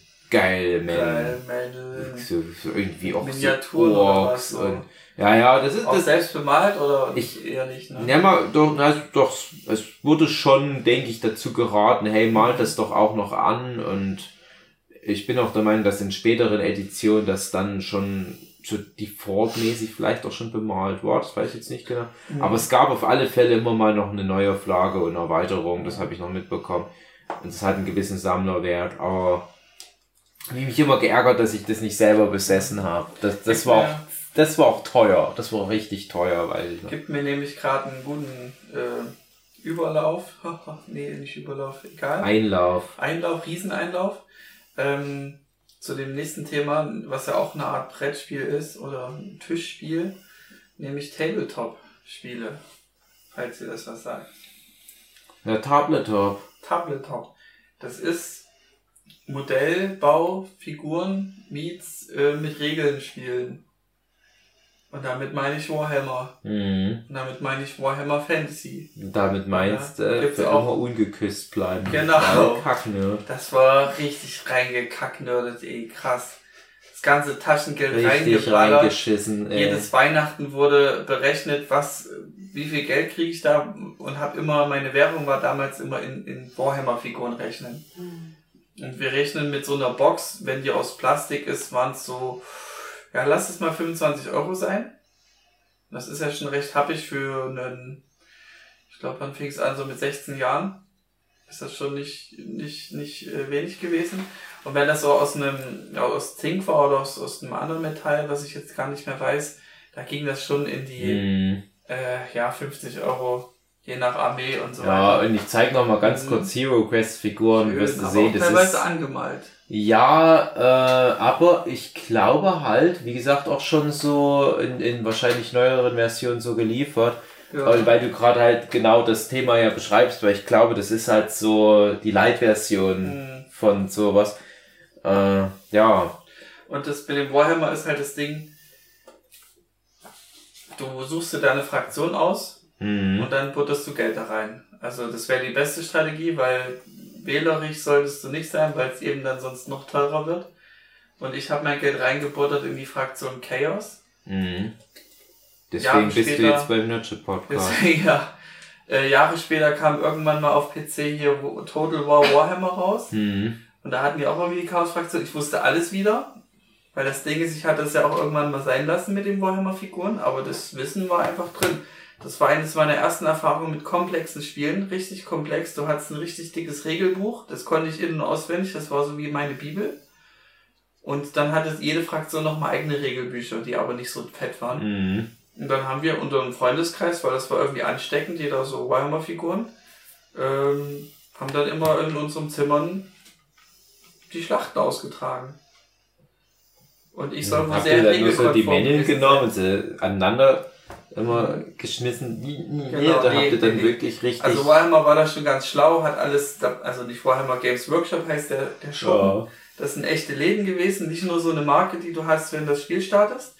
So irgendwie auch Miniaturen so Orks und ja, das ist auch das selbst bemalt oder eher nicht, ne? Ja, mal, doch, es wurde schon, denke ich, dazu geraten, hey, malt das doch auch noch an, und ich bin auch der Meinung, dass in späteren Editionen das dann schon so defaultmäßig vielleicht auch schon bemalt war, das weiß ich jetzt nicht genau. Aber es gab auf alle Fälle immer mal noch eine Neuauflage und Erweiterung, das habe ich noch mitbekommen. Und es hat einen gewissen Sammlerwert, aber ich habe mich immer geärgert, dass ich das nicht selber besessen habe. Das war auch teuer. Das war richtig teuer, weil ich. Gibt mir nämlich gerade einen guten Überlauf. Nee, nicht Überlauf, egal. Einlauf, Rieseneinlauf. Zu dem nächsten Thema, was ja auch eine Art Brettspiel ist oder ein Tischspiel, nämlich Tabletop-Spiele, falls ihr das was sagt. Ja, Tabletop. Das ist Modellbau, Figuren, meets mit Regeln spielen. Und damit meine ich Warhammer. Und damit meine ich Warhammer Fantasy. Und damit meinst du, für immer ungeküsst bleiben. Genau. Kacknerd. Das war richtig reingekacknerdet, krass. Das ganze Taschengeld richtig reingeschissen. Jedes Weihnachten wurde berechnet, wie viel Geld kriege ich da, und habe immer, meine Währung war damals immer in Warhammer-Figuren rechnen. Und wir rechnen mit so einer Box, wenn die aus Plastik ist, waren es so, ja, lass es mal 25 € sein. Das ist ja schon recht happig für einen glaube, dann fing es an so mit 16 Jahren. Ist das schon nicht wenig gewesen. Und wenn das so aus Zink war oder aus einem anderen Metall, was ich jetzt gar nicht mehr weiß, da ging das schon in die 50 €, je nach Armee und so weiter. Ja, und ich zeige noch mal ganz kurz Hero Quest Figuren, wirst du sehen, das ist teilweise angemalt. Ja, aber ich glaube halt, wie gesagt, auch schon so in wahrscheinlich neueren Versionen so geliefert. Ja. Weil du gerade halt genau das Thema ja beschreibst, weil ich glaube, das ist halt so die Light-Version von sowas. Ja. Und das mit dem Warhammer ist halt das Ding, du suchst dir deine Fraktion aus und dann butterst du Geld da rein. Also das wäre die beste Strategie, weil wählerisch solltest du nicht sein, weil es eben dann sonst noch teurer wird. Und ich habe mein Geld reingebuttert in die Fraktion Chaos. Deswegen bist du jetzt beim Nurture Podcast. Deswegen, Jahre später kam irgendwann mal auf PC hier Total War Warhammer raus. Und da hatten wir auch mal die Chaos-Fraktion. Ich wusste alles wieder. Weil das Ding ist, ich hatte es ja auch irgendwann mal sein lassen mit den Warhammer-Figuren. Aber das Wissen war einfach drin. Das war eines meiner ersten Erfahrungen mit komplexen Spielen. Richtig komplex. Du hattest ein richtig dickes Regelbuch. Das konnte ich in- und auswendig. Das war so wie meine Bibel. Und dann hatte jede Fraktion nochmal eigene Regelbücher, die aber nicht so fett waren. Und dann haben wir unter einem Freundeskreis, weil das war irgendwie ansteckend, jeder so Warhammer-Figuren, haben dann immer in unseren Zimmern die Schlachten ausgetragen. Und ich soll wohl sehr regelkonform so die Männchen genommen und sie aneinander immer geschmissen. Genau, da habt ihr dann wirklich richtig... Also Warhammer war da schon ganz schlau, hat alles, also nicht Warhammer Games Workshop heißt der Shop. Ja. Das sind echte Läden gewesen, nicht nur so eine Marke, die du hast, wenn du das Spiel startest.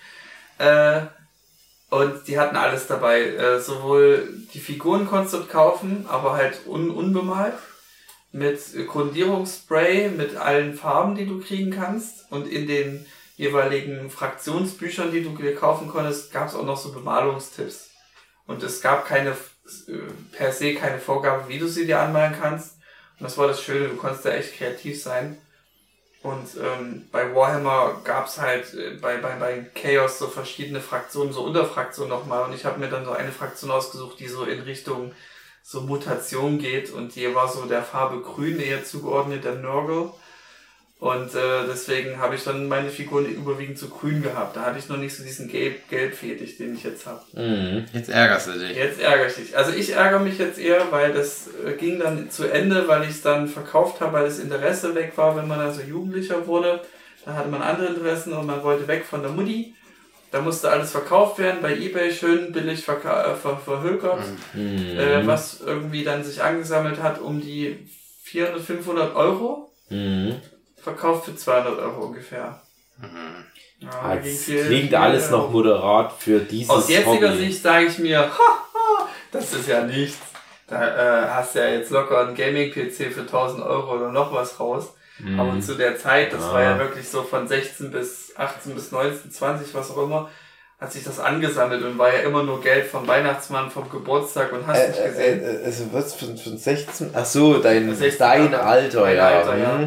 Und die hatten alles dabei. Sowohl die Figuren konntest du kaufen, aber halt unbemalt. Mit Grundierungsspray, mit allen Farben, die du kriegen kannst. Und in den jeweiligen Fraktionsbüchern, die du dir kaufen konntest, gab es auch noch so Bemalungstipps. Und es gab per se keine Vorgabe, wie du sie dir anmalen kannst. Und das war das Schöne, du konntest da echt kreativ sein. Und bei Warhammer gab's halt bei Chaos so verschiedene Fraktionen, so Unterfraktionen nochmal. Und ich habe mir dann so eine Fraktion ausgesucht, die so in Richtung so Mutation geht. Und die war so der Farbe Grün eher zugeordnet, der Nurgle. Und deswegen habe ich dann meine Figuren überwiegend zu grün gehabt. Da hatte ich noch nicht so diesen Gelb-Fetisch, den ich jetzt habe. Jetzt ärgerst du dich. Jetzt ärgere ich dich. Also ich ärgere mich jetzt eher, weil das ging dann zu Ende, weil ich es dann verkauft habe, weil das Interesse weg war, wenn man also Jugendlicher wurde. Da hatte man andere Interessen und man wollte weg von der Mutti. Da musste alles verkauft werden, bei eBay schön billig verhökert. Was irgendwie dann sich angesammelt hat um die 400, 500 Euro. Verkauft für 200 Euro ungefähr. Ja, das klingt alles noch moderat für dieses Aus jetziger Hobby. Sicht sage ich mir, das ist ja nichts. Da hast du ja jetzt locker einen Gaming-PC für 1000 Euro oder noch was raus. Aber zu der Zeit, das war ja wirklich so von 16 bis 18 bis 19, 20, was auch immer, hat sich das angesammelt und war ja immer nur Geld vom Weihnachtsmann, vom Geburtstag und hast nicht gesehen. Also was von 16? Ach so, dein Alter, ja.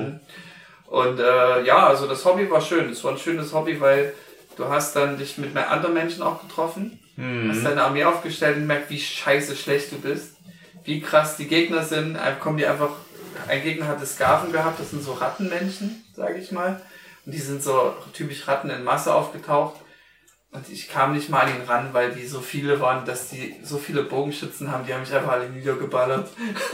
Und also das Hobby war schön. Es war ein schönes Hobby, weil du hast dann dich mit anderen Menschen auch getroffen, hast deine Armee aufgestellt und merkt, wie scheiße schlecht du bist, wie krass die Gegner sind. Ein Gegner hatte Skaven gehabt, das sind so Rattenmenschen, sage ich mal. Und die sind so typisch Ratten in Masse aufgetaucht. Und ich kam nicht mal an ihn ran, weil die so viele waren, dass die so viele Bogenschützen haben, die haben mich einfach alle niedergeballert.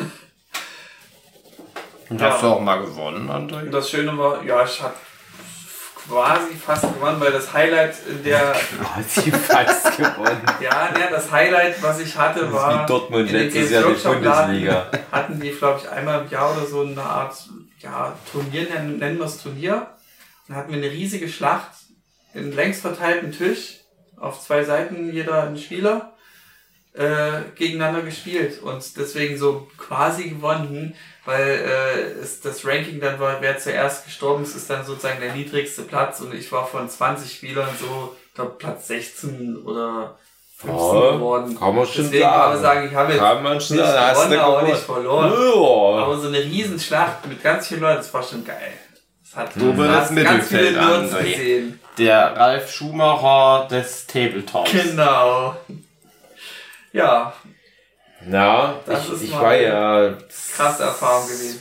Und hast du auch mal gewonnen, André? Und das Schöne war, ja, ich habe quasi fast gewonnen, weil das Highlight in der... Quasi fast gewonnen. Das Highlight, was ich hatte, war... Wie Dortmund letztes Jahr die Bundesliga. Hatten die, glaube ich, einmal im Jahr oder so eine Art Turnier, nennen wir es Turnier. Dann hatten wir eine riesige Schlacht, einen längs verteilten Tisch, auf 2 Seiten jeder ein Spieler, gegeneinander gespielt und deswegen so quasi gewonnen, weil das Ranking dann war, wer zuerst gestorben ist dann sozusagen der niedrigste Platz und ich war von 20 Spielern so, ich glaube Platz 16 oder 15 geworden. Kann man schon deswegen kann man sagen, ich habe jetzt nicht gewonnen, aber nicht verloren. Ja. Aber so eine Riesenschlacht mit ganz vielen Leuten, das war schon geil. Das hat das Mittelfeld an. gesehen. Der Ralf Schumacher des Tabletops. Genau. Ja. Ja, ich war ja krasse Erfahrung gewesen.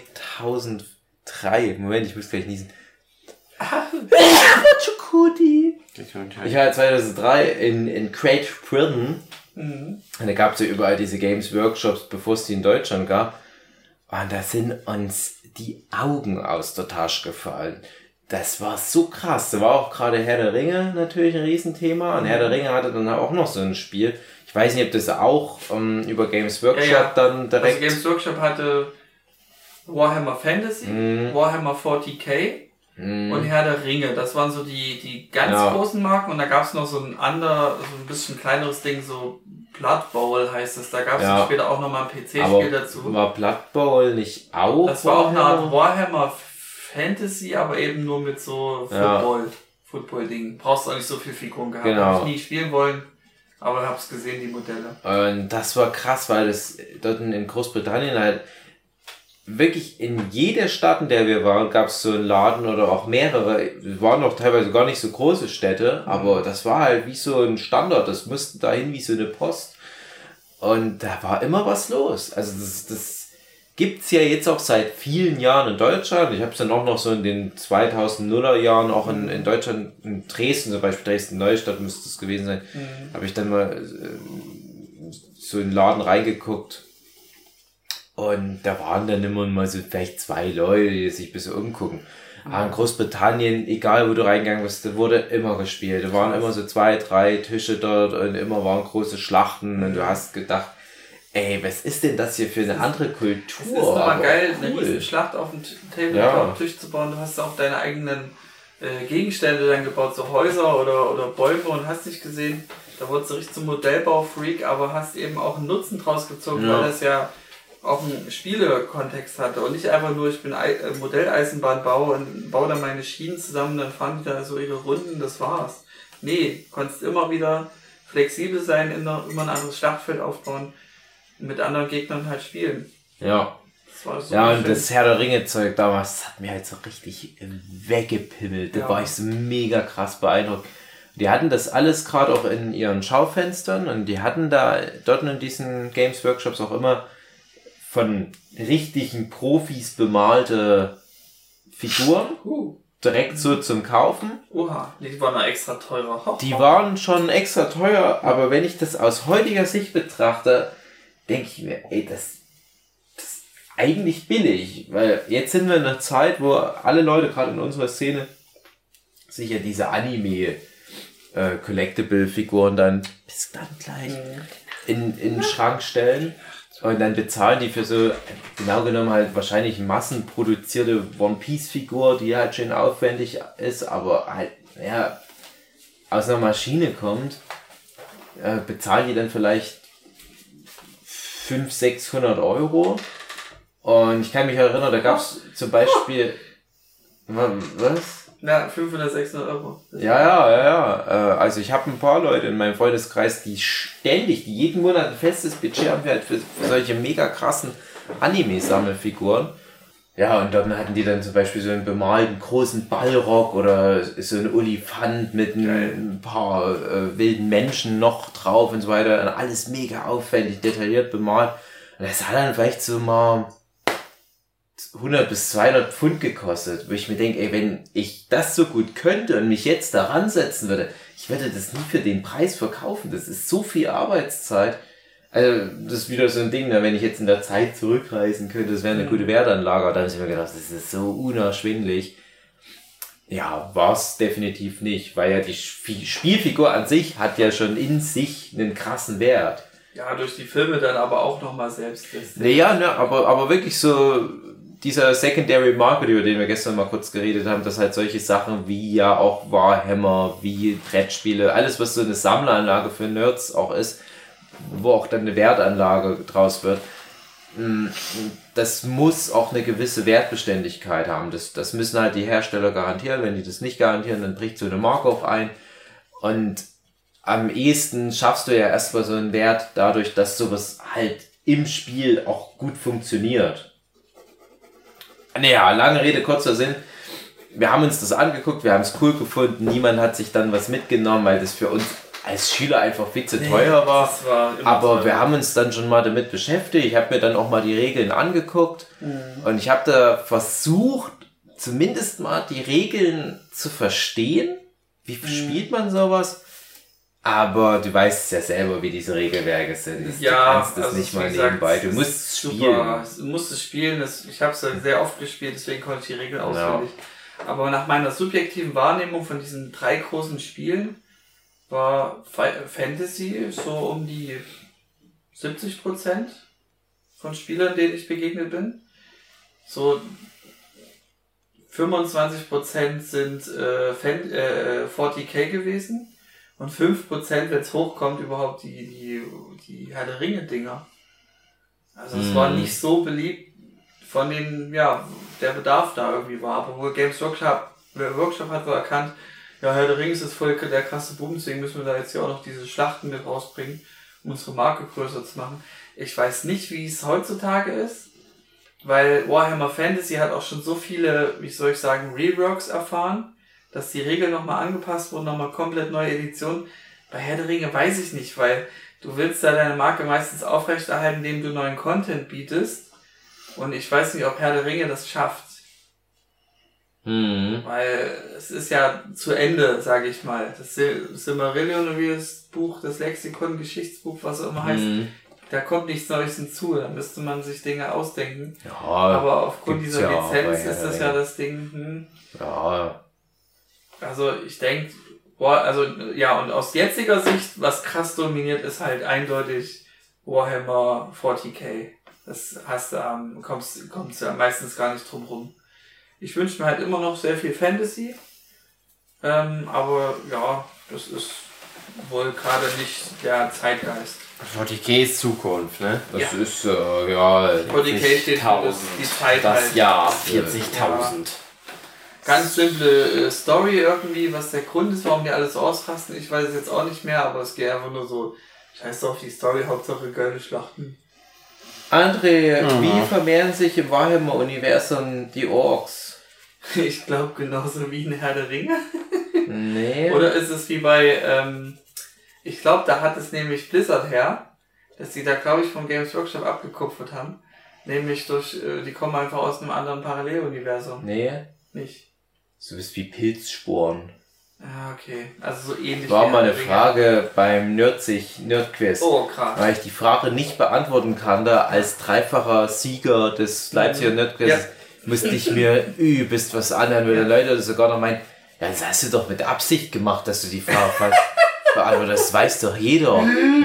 2003, Moment, ich muss gleich niesen. Ich war 2003 in Great Britain. Und da gab es ja überall diese Games Workshops, bevor es die in Deutschland gab. Und da sind uns die Augen aus der Tasche gefallen. Das war so krass. Da war auch gerade Herr der Ringe natürlich ein Riesenthema. Und Herr der Ringe hatte dann auch noch so ein Spiel. Ich weiß nicht, ob das auch über Games Workshop dann direkt... Also Games Workshop hatte Warhammer Fantasy, Warhammer 40k und Herr der Ringe. Das waren so die ganz großen Marken. Und da gab es noch so ein bisschen kleineres Ding, so Blood Bowl heißt es. Da gab es später auch nochmal ein PC-Spiel dazu. War Blood Bowl nicht auch? Das war auch eine Art Warhammer Fantasy, aber eben nur mit so Football-Dingen. Brauchst auch nicht so viel Figuren gehabt. Genau. Hab ich nie spielen wollen, aber hab's gesehen, die Modelle. Und das war krass, weil das dort in Großbritannien halt wirklich in jeder Stadt, in der wir waren, gab es so einen Laden oder auch mehrere. Es waren auch teilweise gar nicht so große Städte, aber das war halt wie so ein Standard. Das musste dahin wie so eine Post. Und da war immer was los. Also das gibt's ja jetzt auch seit vielen Jahren in Deutschland. Ich habe es dann auch noch so in den 2000er Jahren auch in Deutschland, in Dresden zum Beispiel, Dresden-Neustadt müsste es gewesen sein, habe ich dann mal so in den Laden reingeguckt. Und da waren dann immer mal so vielleicht 2 Leute, die sich ein bisschen umgucken. Aber in Großbritannien, egal wo du reingegangen bist, da wurde immer gespielt. Da waren immer so 2, 3 Tische dort und immer waren große Schlachten und du hast gedacht, ey, was ist denn das hier für eine andere Kultur? Es ist aber geil, eine riesen Schlacht auf dem Tabletop-Tisch zu bauen. Du hast auch deine eigenen Gegenstände dann gebaut, so Häuser oder Bäume und hast nicht gesehen. Da wurdest du richtig zum Modellbau-Freak, aber hast eben auch einen Nutzen draus gezogen, weil das ja auch einen Spielekontext hatte und nicht einfach nur, ich bin Modelleisenbahnbauer und baue dann meine Schienen zusammen, dann fahren die da so ihre Runden, das war's. Nee, konntest immer wieder flexibel sein, immer ein anderes Schlachtfeld aufbauen und mit anderen Gegnern halt spielen. Ja. Das war so und das Herr der Ringe Zeug damals, das hat mir halt so richtig weggepimmelt. Da war ich so mega krass beeindruckt. Die hatten das alles gerade auch in ihren Schaufenstern und die hatten da dort in diesen Games Workshops auch immer von richtigen Profis bemalte Figuren direkt so zum Kaufen. Oha, die waren da extra teurer. Die waren schon extra teuer, aber wenn ich das aus heutiger Sicht betrachte, denke ich mir, ey, das ist eigentlich billig, weil jetzt sind wir in einer Zeit, wo alle Leute gerade in unserer Szene sich ja diese Anime Collectible-Figuren dann bis dann gleich in den Schrank stellen. Und dann bezahlen die für so, genau genommen halt wahrscheinlich massenproduzierte One-Piece-Figur, die halt schön aufwendig ist, aber halt, aus einer Maschine kommt, bezahlen die dann vielleicht 500-600 Euro. Und ich kann mich erinnern, da gab es zum Beispiel, was? Ja, 500, 600 Euro. Ja. Also ich habe ein paar Leute in meinem Freundeskreis, die jeden Monat ein festes Budget haben für solche mega krassen Anime-Sammelfiguren. Ja, und dann hatten die dann zum Beispiel so einen bemalten großen Ballrock oder so einen Olifant mit ein paar wilden Menschen noch drauf und so weiter. Und alles mega aufwendig, detailliert bemalt. Und das hat dann vielleicht so mal 100 bis 200 Pfund gekostet, wo ich mir denke, ey, wenn ich das so gut könnte und mich jetzt daran setzen würde, ich würde das nie für den Preis verkaufen. Das ist so viel Arbeitszeit. Also, das ist wieder so ein Ding, wenn ich jetzt in der Zeit zurückreisen könnte, das wäre eine gute Wertanlage. Da habe ich mir gedacht, das ist so unerschwinglich. Ja, war es definitiv nicht, weil ja die Spielfigur an sich hat ja schon in sich einen krassen Wert. Ja, durch die Filme dann aber auch nochmal selbst. Aber wirklich so dieser Secondary Market, über den wir gestern mal kurz geredet haben, dass halt solche Sachen wie ja auch Warhammer, wie Brettspiele, alles was so eine Sammleranlage für Nerds auch ist, wo auch dann eine Wertanlage draus wird, das muss auch eine gewisse Wertbeständigkeit haben. Das müssen halt die Hersteller garantieren. Wenn die das nicht garantieren, dann bricht so eine Marke auch ein. Und am ehesten schaffst du ja erstmal so einen Wert dadurch, dass sowas halt im Spiel auch gut funktioniert. Naja, lange Rede, kurzer Sinn. Wir haben uns das angeguckt, wir haben es cool gefunden. Niemand hat sich dann was mitgenommen, weil das für uns als Schüler einfach viel zu teuer war. Aber teuer. Wir haben uns dann schon mal damit beschäftigt. Ich habe mir dann auch mal die Regeln angeguckt. Und ich habe da versucht, zumindest mal die Regeln zu verstehen. Wie spielt man sowas? Aber du weißt ja selber, wie diese Regelwerke sind. Du kannst das nicht mal nebenbei. Du musst es spielen. Du musst es spielen. Ich habe es sehr oft gespielt, deswegen konnte ich die Regeln auswendig. Aber nach meiner subjektiven Wahrnehmung von diesen 3 großen Spielen war Fantasy so um die 70% von Spielern, denen ich begegnet bin. So 25% sind 40k gewesen und 5%, wenn es hochkommt, überhaupt die Herr der Ringe-Dinger. Also es war nicht so beliebt von denen, der Bedarf da irgendwie war. Aber wo Games Workshop hat so erkannt, Herr der Ringe ist voll der krasse Boom, deswegen müssen wir da jetzt ja auch noch diese Schlachten mit rausbringen, um unsere Marke größer zu machen. Ich weiß nicht, wie es heutzutage ist, weil Warhammer Fantasy hat auch schon so viele, wie soll ich sagen, Reworks erfahren, dass die Regeln nochmal angepasst wurden, nochmal komplett neue Editionen. Bei Herr der Ringe weiß ich nicht, weil du willst da deine Marke meistens aufrechterhalten, indem du neuen Content bietest. Und ich weiß nicht, ob Herr der Ringe das schafft. Weil es ist ja zu Ende, sage ich mal. Das Silmarillion, wie das Buch, das Lexikon, Geschichtsbuch, was auch immer heißt, da kommt nichts Neues hinzu. Da müsste man sich Dinge ausdenken. Ja, aber aufgrund dieser Lizenz ist das ja das Ding. Ja. Also ich denke, und aus jetziger Sicht, was krass dominiert, ist halt eindeutig Warhammer 40k. Das hast du, kommst du ja meistens gar nicht drum rum. Ich wünsche mir halt immer noch sehr viel Fantasy. Aber das ist wohl gerade nicht der Zeitgeist. 40k ist Zukunft, ne? Das ist, 40k steht für die Zeit das halt. Jahr 40.000. Ganz simple Story irgendwie, was der Grund ist, warum die alles ausrasten. Ich weiß es jetzt auch nicht mehr, aber es geht einfach nur so, scheiß auf die Story, Hauptsache geile Schlachten. André, wie vermehren sich im Warhammer-Universum die Orks? Ich glaube genauso wie in Herr der Ringe. Nee. Oder ist es wie bei, ich glaube, da hat es nämlich Blizzard her, dass die da, glaube ich, vom Games Workshop abgekupfert haben. Nämlich durch, die kommen einfach aus einem anderen Paralleluniversum. Nee. Nicht. So bist wie Pilzsporen. Ah, okay. Also so ähnlich. War mal eine Frage beim Nerdquiz. Oh, krass. Weil ich die Frage nicht beantworten kann, da als dreifacher Sieger des Leipziger Nerdquiz musste ich mir übelst was anhören, weil die Leute sogar noch meinen, das hast du doch mit Absicht gemacht, dass du die Frage falsch beantwortest. Das weiß doch jeder.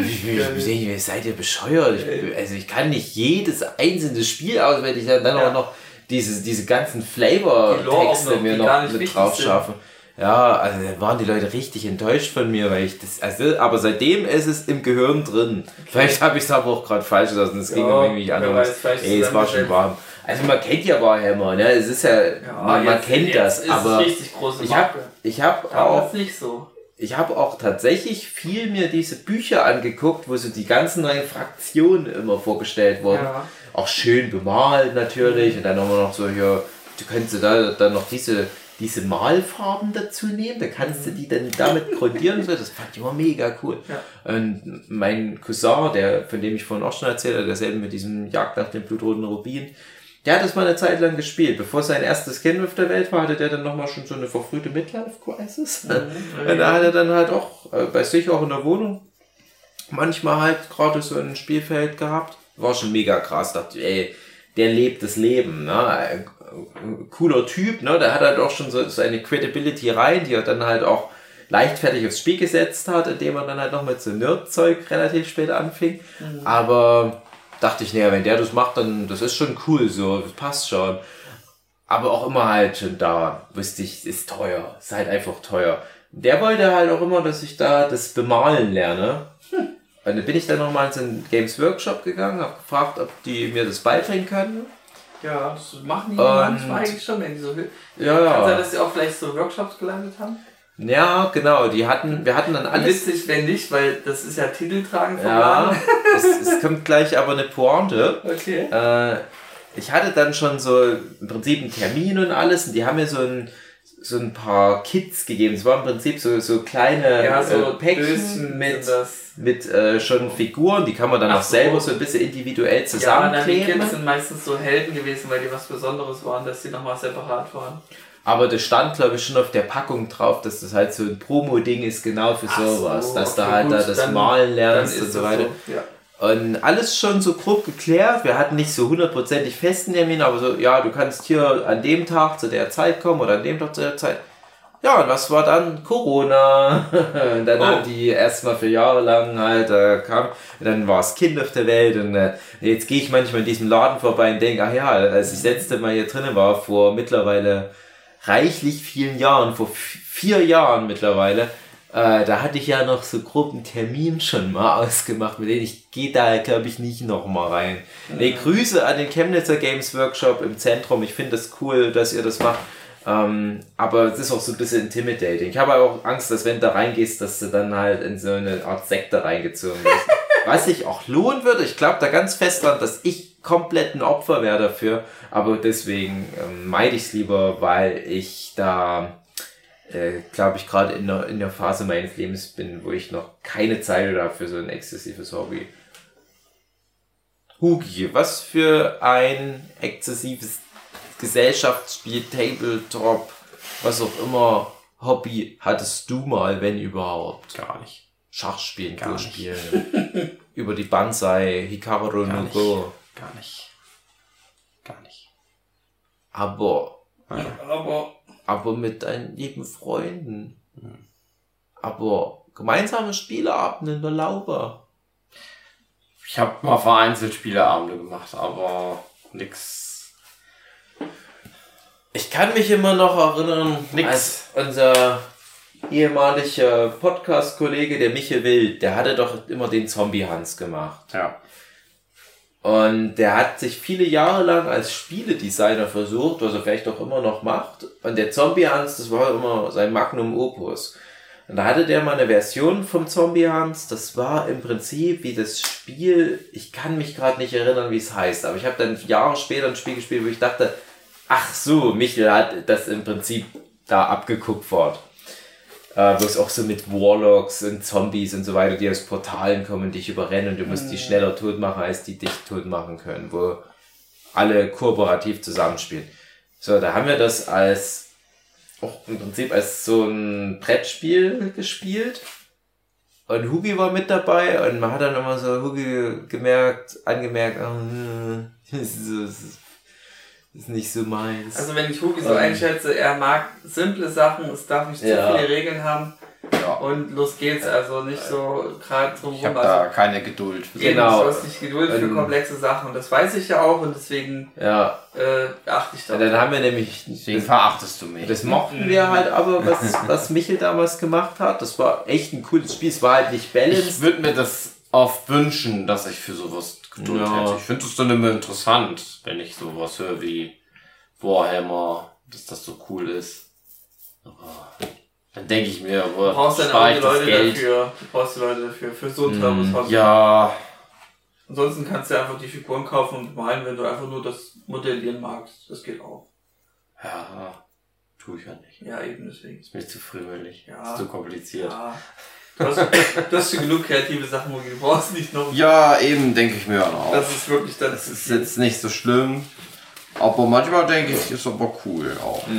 Seid ihr bescheuert? Ich kann nicht jedes einzelne Spiel auswendig, dann auch noch diese ganzen Flavor-Texte mir noch mit drauf schaffen. Ja, also da waren die Leute richtig enttäuscht von mir, weil ich das, aber seitdem ist es im Gehirn drin. Okay. Vielleicht habe ich es aber auch gerade falsch gelassen, es ging irgendwie anders. Es war schon warm. Also man kennt ja Warhammer, ne? Es ist man kennt das, ist aber richtig große Marke. Ich habe auch nicht so. Ich habe auch tatsächlich viel mir diese Bücher angeguckt, wo so die ganzen neuen Fraktionen immer vorgestellt wurden. Ja. Auch schön bemalt natürlich. Und dann haben wir noch so hier, du könntest da dann noch diese Malfarben dazu nehmen, da kannst du die dann damit grundieren. So. Das fand ich immer mega cool. Ja. Und mein Cousin, von dem ich vorhin auch schon erzählt habe, derselbe mit diesem Jagd nach dem blutroten Rubin, der hat das mal eine Zeit lang gespielt. Bevor sein erstes Kind auf der Welt war, hatte der dann nochmal schon so eine verfrühte Midlife-Crisis. Und da hat er dann halt auch bei sich auch in der Wohnung manchmal halt gerade so ein Spielfeld gehabt. War schon mega krass. Dachte, der lebt das Leben. Ne? Cooler Typ, ne? Der hat halt auch schon so seine Credibility rein, die er dann halt auch leichtfertig aufs Spiel gesetzt hat, indem er dann halt noch mit so Nerd-Zeug relativ spät anfing. Aber dachte ich, wenn der das macht, dann das ist schon cool, so, das passt schon. Aber auch immer halt schon da, wusste ich, ist teuer, ist halt einfach teuer. Der wollte halt auch immer, dass ich da das Bemalen lerne. Und dann bin ich dann nochmal in den Games Workshop gegangen, habe gefragt, ob die mir das beibringen können. Ja, das machen die manchmal eigentlich schon, wenn die so will. Ja. Kann sein, dass sie auch vielleicht so Workshops gelandet haben? Ja, genau, wir hatten dann alles... Witzig, wenn nicht, weil das ist ja Titeltragen vom Laden. Es kommt gleich aber eine Pointe. Okay. Ich hatte dann schon so im Prinzip einen Termin und alles und die haben mir so so ein paar Kits gegeben. Es war im Prinzip so kleine Päckchen mit schon Figuren, die kann man dann auch selber so ein bisschen individuell zusammenkleben. Ja, die Kits sind meistens so Helden gewesen, weil die was Besonderes waren, dass die nochmal separat waren. Aber das stand, glaube ich, schon auf der Packung drauf, dass das halt so ein Promo-Ding ist, genau für sowas. Dass du halt da das Malen lernst und so weiter. So, ja. Und alles schon so grob geklärt. Wir hatten nicht so 100%ig festen Termin, aber so, ja, du kannst hier an dem Tag zu der Zeit kommen oder an dem Tag zu der Zeit. Ja, und was war dann? Corona. Und dann haben die erstmal für Jahre lang halt dann war das Kind auf der Welt und jetzt gehe ich manchmal in diesem Laden vorbei und denke, ach ja, als ich das letzte Mal hier drinnen war, vor mittlerweile reichlich vielen Jahren, vor 4 Jahren mittlerweile, da hatte ich ja noch so grob einen Termin schon mal ausgemacht, mit denen ich gehe da, glaube ich, nicht nochmal rein. Nee, Grüße an den Chemnitzer Games Workshop im Zentrum, ich finde das cool, dass ihr das macht, aber es ist auch so ein bisschen intimidating. Ich habe auch Angst, dass wenn du da reingehst, dass du dann halt in so eine Art Sekte reingezogen wirst. Was sich auch lohnen würde, ich glaube da ganz fest dran, dass ich komplett ein Opfer wäre dafür, aber deswegen meide ich es lieber, weil ich da, glaube ich, gerade in der Phase meines Lebens bin, wo ich noch keine Zeit habe für so ein exzessives Hobby. Hugi, was für ein exzessives Gesellschaftsspiel, Tabletop, was auch immer, Hobby hattest du mal, wenn überhaupt? Gar nicht. Schachspielen, durchspielen. Über die Banzai, Hikaru no Go. Gar nicht. Aber mit deinen lieben Freunden. Aber gemeinsame Spieleabende in der Laube. Ich habe mal vereinzelt Spieleabende gemacht, aber nix. Ich kann mich immer noch erinnern, als unser ehemaliger Podcast-Kollege, der Michael Wild, der hatte doch immer den Zombie-Hans gemacht. Ja. Und der hat sich viele Jahre lang als Spieledesigner versucht, was er vielleicht auch immer noch macht. Und der Zombie-Hans, das war immer sein Magnum Opus. Und da hatte der mal eine Version vom Zombie-Hans, das war im Prinzip wie das Spiel, ich kann mich gerade nicht erinnern, wie es heißt, aber ich habe dann Jahre später ein Spiel gespielt, wo ich dachte, ach so, Michael hat das im Prinzip da abgekupfert. Wo es auch so mit Warlocks und Zombies und so weiter, die aus Portalen kommen und dich überrennen und du musst die schneller tot machen, als die dich tot machen können, wo alle kooperativ zusammenspielen. So, da haben wir das auch im Prinzip als so ein Brettspiel gespielt. Und Hugi war mit dabei und man hat dann immer so Hugi angemerkt, das ist nicht so meins. Also wenn ich Hugi so einschätze, er mag simple Sachen, es darf nicht zu viele Regeln haben und los geht's, also nicht so gerade drumherum. Ich habe da keine Geduld für genau. Du hast nicht Geduld für komplexe Sachen und das weiß ich ja auch und deswegen achte ich darauf. Ja, dann haben wir nämlich... Deswegen verachtest du mich. Das mochten wir halt aber, was Michael damals gemacht hat. Das war echt ein cooles Spiel, es war halt nicht balanced. Ich würde mir das oft wünschen, dass ich für sowas Geduld hätte. Ich finde es dann immer interessant, wenn ich sowas höre wie Warhammer, dass das so cool ist. Aber dann denke ich mir, wo spare ich das Geld? Du brauchst die Leute dafür, für so ein teures Hobby. Ja. Ansonsten kannst du einfach die Figuren kaufen und malen, wenn du einfach nur das Modellieren magst. Das geht auch. Ja, tue ich ja nicht. Ja, eben deswegen. Ist mir zu fröhlich. Ist zu kompliziert. Ja. Du hast schon genug kreative Sachen, wo du brauchst nicht noch. Ja, eben, denke ich mir auch. Das ist wirklich dann. Das ist jetzt nicht so schlimm. Aber manchmal denke ich, ist aber cool auch.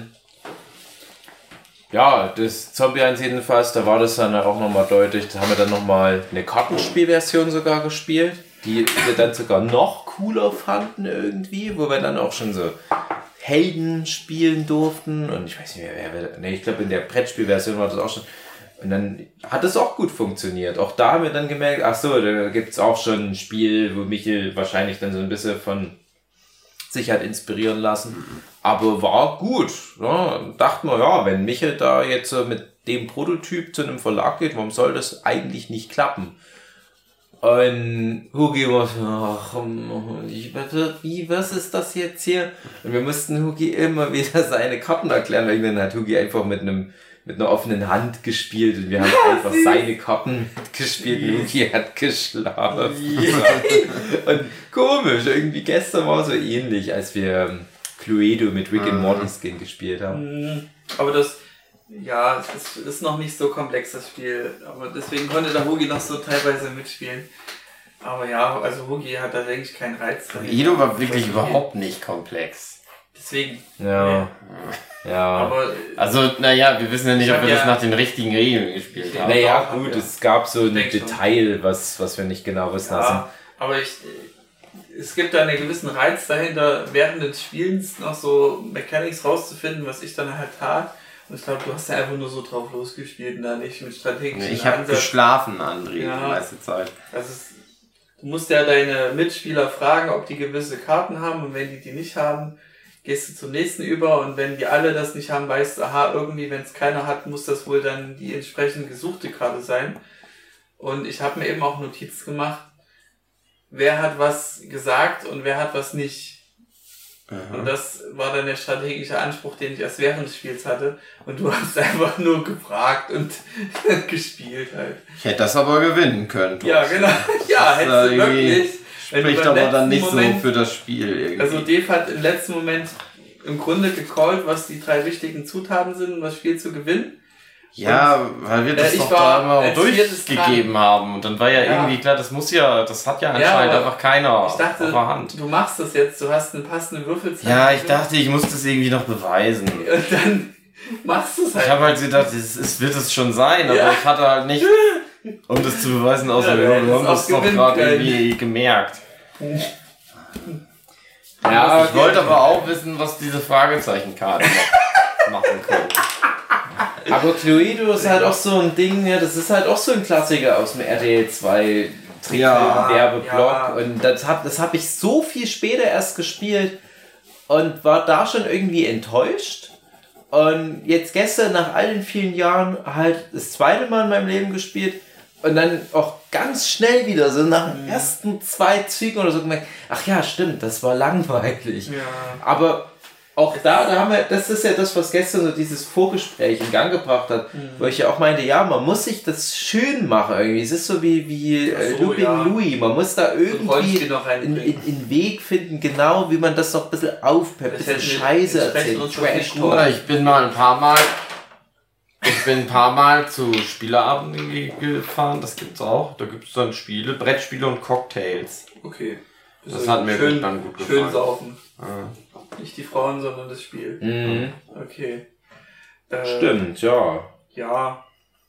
Ja, das Zombie-1 jedenfalls, da war das dann auch nochmal deutlich. Da haben wir dann nochmal eine Kartenspielversion sogar gespielt, die wir dann sogar noch cooler fanden irgendwie, wo wir dann auch schon so Helden spielen durften. Und ich weiß nicht mehr, ich glaube in der Brettspielversion war das auch schon. Und dann hat es auch gut funktioniert. Auch da haben wir dann gemerkt, ach so, da gibt's auch schon ein Spiel, wo Michael wahrscheinlich dann so ein bisschen von sich hat inspirieren lassen. Aber war gut. Ja, dachten wir, ja, wenn Michael da jetzt mit dem Prototyp zu einem Verlag geht, warum soll das eigentlich nicht klappen? Und Hugi war so, was ist das jetzt hier? Und wir mussten Hugi immer wieder seine Karten erklären, weil dann hat Hugi einfach mit einer offenen Hand gespielt und wir haben einfach seine Karten mitgespielt und Hugi hat geschlafen. Und komisch, irgendwie gestern war so ähnlich, als wir Cluedo mit Rick and Morty Skin gespielt habe. Aber das ist noch nicht so komplex, das Spiel. Aber deswegen konnte der Hugi noch so teilweise mitspielen. Aber ja, also Hugi hat da denke ich keinen Reiz. Cluedo war wirklich überhaupt nicht komplex. Deswegen. Ja. Aber, also, naja, wir wissen ja nicht, ob wir das nach den richtigen Regeln gespielt haben. Naja, gut, es gab so ein Detail, was wir nicht genau wissen. Ja, aber es gibt da einen gewissen Reiz dahinter, während des Spielens noch so Mechanics rauszufinden, was ich dann halt tat. Und ich glaube, du hast ja einfach nur so drauf losgespielt und da nicht mit strategischen Ich habe geschlafen, André, die meiste Zeit. Also du musst ja deine Mitspieler fragen, ob die gewisse Karten haben, und wenn die nicht haben, gehst du zum nächsten über, und wenn die alle das nicht haben, weißt du, aha, irgendwie, wenn es keiner hat, muss das wohl dann die entsprechend gesuchte Karte sein. Und ich habe mir eben auch Notiz gemacht, wer hat was gesagt und wer hat was nicht. Und das war dann der strategische Anspruch, den ich erst während des Spiels hatte. Und du hast einfach nur gefragt und gespielt halt. Ich hätte das aber gewinnen können. Ja, genau. Ja, hättest du wirklich. Spricht aber dann nicht so für das Spiel irgendwie. Also Dave hat im letzten Moment im Grunde gecallt, was die 3 wichtigen Zutaten sind, um das Spiel zu gewinnen. Ja, weil wir das doch da immer durchgegeben haben. Und dann war ja irgendwie klar, das hat ja anscheinend einfach keiner auf der Hand. Du machst das jetzt, du hast eine passende Würfelzahl. Ja, ich dachte, ich muss das irgendwie noch beweisen. Und dann machst du es halt. Ich habe halt gedacht, es wird es schon sein, aber ich hatte halt nicht, um das zu beweisen, außer wir haben das doch gerade irgendwie gemerkt. Ja, ich wollte aber auch wissen, was diese Fragezeichenkarten machen können. Aber Cluedo ist halt auch so ein Ding, ja, das ist halt auch so ein Klassiker aus dem RTL 2 Werbeblock. Und das hab ich so viel später erst gespielt und war da schon irgendwie enttäuscht. Und jetzt gestern, nach all den vielen Jahren, halt das zweite Mal in meinem Leben gespielt und dann auch ganz schnell wieder, so nach den ersten 2 Zügen oder so gemerkt, ach ja, stimmt, das war langweilig. Ja. Aber auch da haben wir, das ist ja das, was gestern so dieses Vorgespräch in Gang gebracht hat, wo ich ja auch meinte, ja, man muss sich das schön machen irgendwie. Es ist so wie Looping Louis, man muss da irgendwie einen Weg finden, genau wie man das noch ein bisschen aufpeppt, ein bisschen Scheiße erzählt. Ich bin ein paar Mal zu Spieleabenden gefahren, das gibt's auch. Da gibt's dann Spiele, Brettspiele und Cocktails. Okay. Das hat mir dann gut gefallen. Schön saufen. Nicht die Frauen, sondern das Spiel. Mhm. Okay. Stimmt, ja. Ja.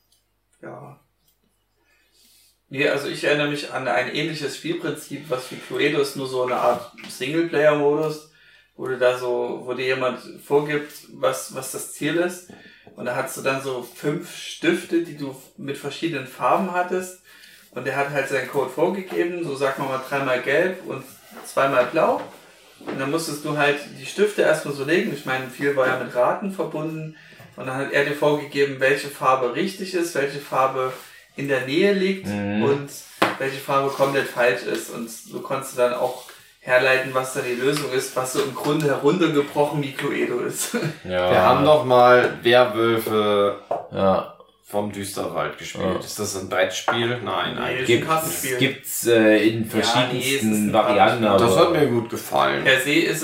Nee, also ich erinnere mich an ein ähnliches Spielprinzip, was wie Cluedo ist, nur so eine Art Singleplayer-Modus, wo dir jemand vorgibt, was das Ziel ist. Und da hast du dann so 5 Stifte, die du mit verschiedenen Farben hattest. Und der hat halt seinen Code vorgegeben, so sagen wir mal 3-mal gelb und 2-mal blau. Und dann musstest du halt die Stifte erstmal so legen. Ich meine, viel war ja mit Raten verbunden. Und dann hat er dir vorgegeben, welche Farbe richtig ist, welche Farbe in der Nähe liegt und welche Farbe komplett falsch ist. Und so konntest du dann auch herleiten, was da die Lösung ist, was so im Grunde heruntergebrochen wie Cluedo ist. Ja. Wir haben doch mal Werwölfe vom Düsterwald gespielt. Ja. Ist das ein Brettspiel? Nein, eigentlich. Gibt's in verschiedensten Varianten. Das hat mir gut gefallen. Per se ist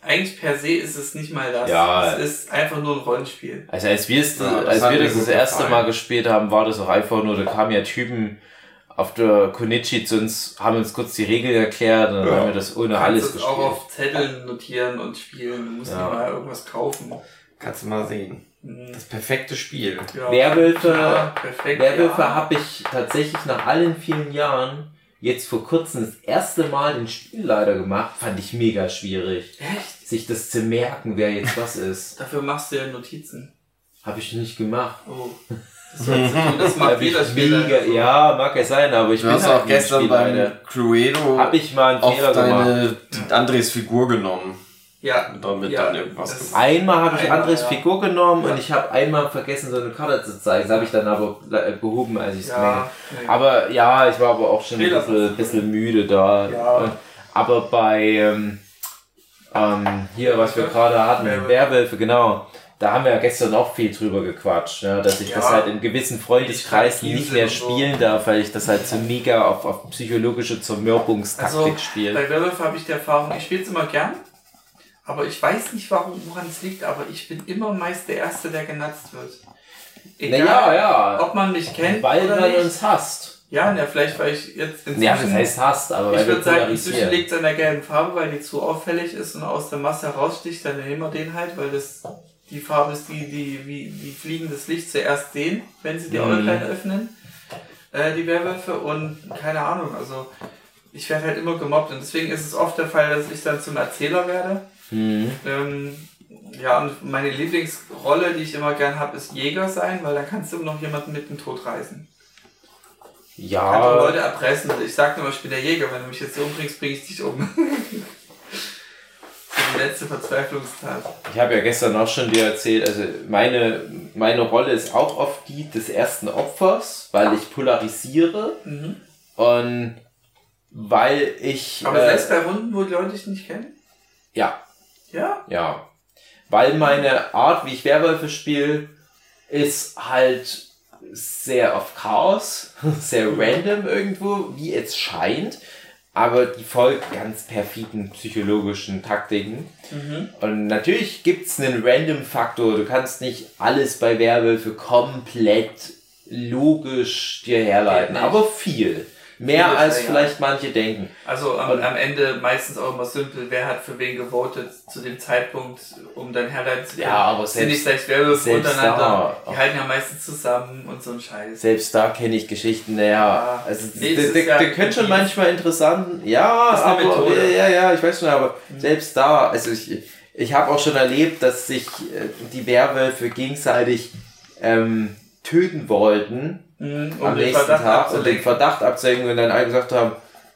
es nicht mal das. Ja. Es ist einfach nur ein Rollenspiel. Also als wir das erste Mal gespielt haben, war das auch einfach nur, da kamen ja Typen auf der Konichi zu uns, haben uns kurz die Regeln erklärt und dann haben wir das ohne alles gespielt. Auch auf Zetteln notieren und spielen. Du musst dir mal irgendwas kaufen. Kannst du mal sehen. Das perfekte Spiel. Ja. Werwölfe habe ich tatsächlich nach allen vielen Jahren jetzt vor kurzem das erste Mal den Spielleiter gemacht. Fand ich mega schwierig. Echt? Sich das zu merken, wer jetzt was ist. Dafür machst du ja Notizen. Habe ich nicht gemacht. Oh. Das mag jeder Spieler. Ja, mag es sein, aber ich bin halt auch gestern beim Cluedo habe ich mal einen Fehler gemacht. Andres Figur genommen. Ja. Und damit dann irgendwas gemacht. Einmal habe ich Andres Figur genommen und ich habe einmal vergessen, so eine Karte zu zeigen. Das habe ich dann aber behoben, als ich es gemerkt habe. Aber ja, ich war aber auch schon ein bisschen müde da. Ja. Aber bei hier, was wir gerade hatten, Werwölfe, genau. Da haben wir ja gestern auch viel drüber gequatscht, ne? Dass ich das halt in gewissen Freundeskreisen nicht mehr spielen darf, weil ich das halt so mega auf psychologische Zermürbungstaktik spiele. Bei Werwölfe habe ich die Erfahrung, ich spiele es immer gern, Aber ich weiß nicht, woran es liegt, aber ich bin immer meist der Erste, der genatzt wird. Egal, ob man mich kennt weil oder man nicht. uns hasst. Ja, vielleicht, weil ich jetzt inzwischen... Ja, das heißt hasst, aber ich würde sagen, inzwischen liegt es an der gelben Farbe, weil die zu auffällig ist und aus der Masse heraussticht, dann nehmen wir den halt, weil das die Farbe ist, die fliegendes Licht zuerst sehen, wenn sie die Äuglein öffnen, die Werwölfe, und keine Ahnung, also ich werde halt immer gemobbt und deswegen ist es oft der Fall, dass ich dann zum Erzähler werde. Ja, und meine Lieblingsrolle, die ich immer gern habe, ist Jäger sein, weil dann kannst du immer noch jemanden mit dem Tod reißen. Ja. Kann doch Leute erpressen. Ich sag nur, ich bin der Jäger, wenn du mich jetzt umbringst, bring ich dich um. Die letzte Verzweiflungstat. Ich habe ja gestern auch schon dir erzählt, also meine Rolle ist auch oft die des ersten Opfers, weil ich polarisiere und weil ich... Aber selbst bei Runden, wo die Leute dich nicht kennen? Ja. Ja? Ja. Weil meine Art, wie ich Werwölfe spiele, ist halt sehr auf Chaos, sehr random irgendwo, wie es scheint. Aber die folgt ganz perfiden psychologischen Taktiken. Und natürlich gibt's einen Random-Faktor. Du kannst nicht alles bei Werwölfe komplett logisch dir herleiten, aber viel. Mehr als vielleicht manche denken. Also am Ende meistens auch immer simpel, wer hat für wen gewotet zu dem Zeitpunkt, um dann herleiten zu können. Ja, aber sind nicht gleich Werwölfe untereinander, die halten ja meistens zusammen und so ein Scheiß. Selbst da kenne ich Geschichten, also die können schon manchmal interessant, ja, ich weiß schon, aber selbst da, also ich habe auch schon erlebt, dass sich die Werwölfe gegenseitig töten wollten, am nächsten Tag und den Verdacht abzulenken und dann alle gesagt haben,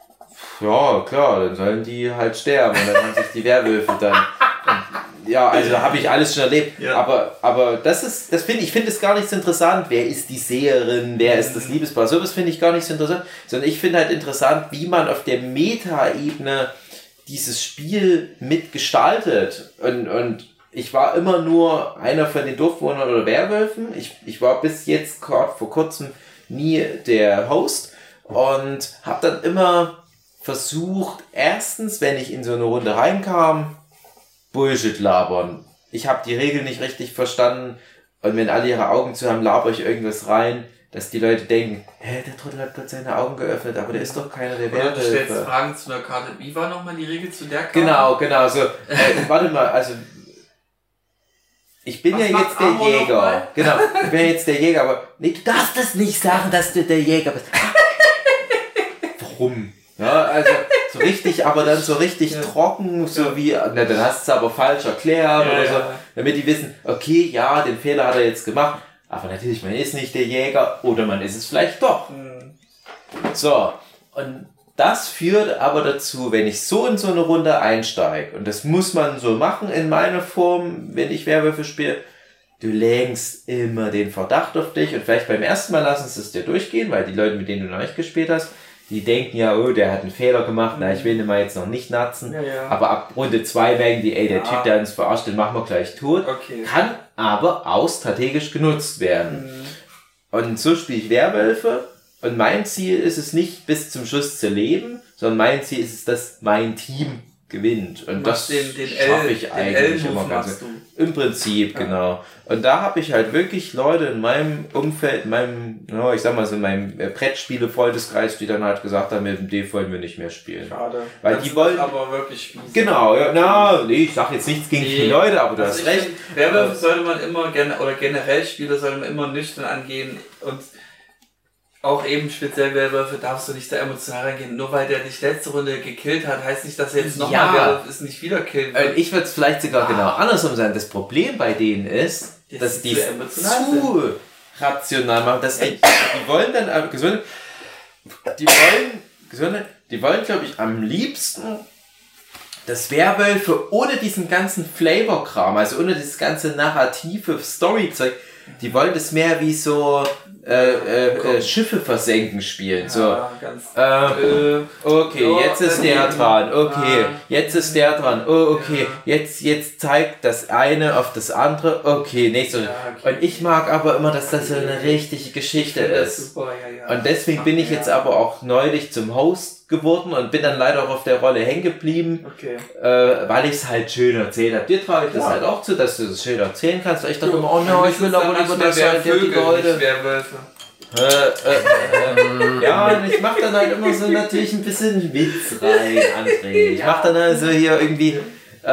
ja klar, dann sollen die halt sterben und dann haben sich die Werwölfe dann... Ja, also da habe ich alles schon erlebt, aber das finde ich es gar nicht so interessant, wer ist die Seherin, wer ist das Liebespaar, sowas finde ich gar nicht so interessant, sondern ich finde halt interessant, wie man auf der Meta-Ebene dieses Spiel mitgestaltet und ich war immer nur einer von den Dorfbewohnern oder Werwölfen. Ich war bis jetzt gerade vor kurzem nie der Host und habe dann immer versucht, erstens, wenn ich in so eine Runde reinkam, Bullshit labern. Ich habe die Regeln nicht richtig verstanden und wenn alle ihre Augen zu haben, laber ich irgendwas rein, dass die Leute denken, der Trottel hat gerade seine Augen geöffnet, aber der ist doch keiner der Werwölfe. Du stellst Fragen zu einer Karte. Wie war nochmal die Regel zu der Karte? Genau, so, warte mal, also ich bin ja jetzt der Jäger. Genau, ich bin ja jetzt der Jäger, aber nee, du darfst das nicht sagen, dass du der Jäger bist. Warum? Ja, also so richtig, aber dann so richtig trocken, so wie, dann hast du es aber falsch erklärt oder so, damit die wissen, okay, ja, den Fehler hat er jetzt gemacht, aber natürlich, man ist nicht der Jäger oder man ist es vielleicht doch. So, und das führt aber dazu, wenn ich so in so eine Runde einsteige, und das muss man so machen in meiner Form, wenn ich Werwölfe spiele, du lenkst immer den Verdacht auf dich und vielleicht beim ersten Mal lassen sie es dir durchgehen, weil die Leute, mit denen du noch nicht gespielt hast, die denken ja, oh, der hat einen Fehler gemacht, na, ich will den mal jetzt noch nicht natzen, aber ab Runde 2 merken die, der Typ, der uns verarscht, den machen wir gleich tot, kann aber auch strategisch genutzt werden. Und so spiele ich Werwölfe. Und mein Ziel ist es nicht, bis zum Schluss zu leben, sondern mein Ziel ist es, dass mein Team gewinnt. Und das schaffe ich eigentlich immer ganz gut. Im Prinzip, genau. Und da habe ich halt wirklich Leute in meinem Umfeld, in meinem Brettspiele-Freundeskreis, die dann halt gesagt haben, mit dem Dave wollen wir nicht mehr spielen. Schade. Weil die wollen aber wirklich spielen. Genau, ich sag jetzt nichts gegen die Leute, aber du hast recht. Werwölfe sollte man immer, oder generell Spiele sollte man immer nüchtern angehen und auch eben speziell Werwölfe darfst du nicht da emotional reingehen. Nur weil der dich letzte Runde gekillt hat, heißt nicht, dass er jetzt nochmal Werwolf ist, nicht wieder killen wird. Ich würde es vielleicht sogar genau andersrum sagen. Das Problem bei denen ist, dass die zu rational machen. Dass die wollen dann die wollen, glaube ich, am liebsten das Werwölfe ohne diesen ganzen Flavor-Kram, also ohne dieses ganze narrative Story-Zeug, die wollen das mehr wie so Schiffe versenken spielen. So, okay, jetzt ist der dran. Okay, jetzt ist der dran. Oh, okay, jetzt zeigt das eine auf das andere. Okay, nächstes. Und ich mag aber immer, dass das so eine richtige Geschichte ist. Und deswegen bin ich jetzt aber auch neulich zum Host geworden und bin dann leider auch auf der Rolle hängen geblieben, weil ich es halt schön erzählt habe. Dir traue ich das halt auch zu, dass du das schön erzählen kannst. Ich dachte immer, oh no, ich will aber lieber das sein, der heute. Ja, und ich mache dann halt immer so natürlich ein bisschen Witz rein, André. Ich mache dann also hier irgendwie,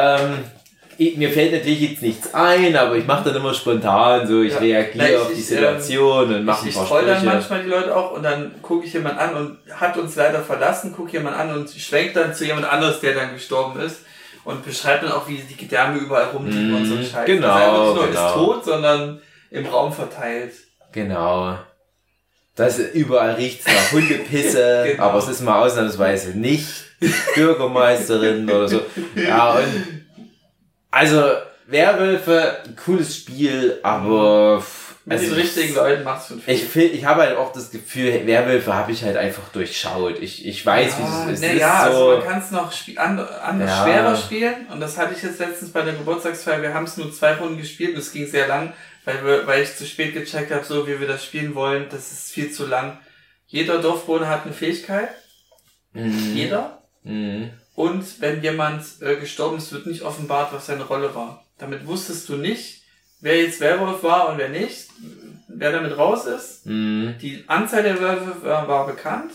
mir fällt natürlich jetzt nichts ein, aber ich mache dann immer spontan so, ich reagiere auf die Situation und mache ein paar Sprüche. Ich dann manchmal die Leute auch und dann gucke ich jemand an und hat uns leider verlassen, gucke jemand an und schwenkt dann zu jemand anderes, der dann gestorben ist und beschreibt dann auch, wie die Gedärme überall rumliegen und so ein Scheiß. Genau, also nicht nur ist tot, sondern im Raum verteilt. Genau. Das überall riecht's nach Hundepisse, aber es ist mal ausnahmsweise nicht Bürgermeisterin oder so. Ja, und also Werwölfe, cooles Spiel, aber mit den richtigen Leuten macht's schon viel. Ich habe halt auch das Gefühl, Werwölfe habe ich halt einfach durchschaut. Ich weiß, wie es ist. Also man kann es noch anders schwerer spielen und das hatte ich jetzt letztens bei der Geburtstagsfeier. Wir haben es nur 2 Runden gespielt und es ging sehr lang. Weil ich zu spät gecheckt habe, so wie wir das spielen wollen, das ist viel zu lang. Jeder Dorfbewohner hat eine Fähigkeit. Jeder. Und wenn jemand gestorben ist, wird nicht offenbart, was seine Rolle war. Damit wusstest du nicht, wer jetzt Werwolf war und wer nicht, wer damit raus ist. Die Anzahl der Wölfe war bekannt.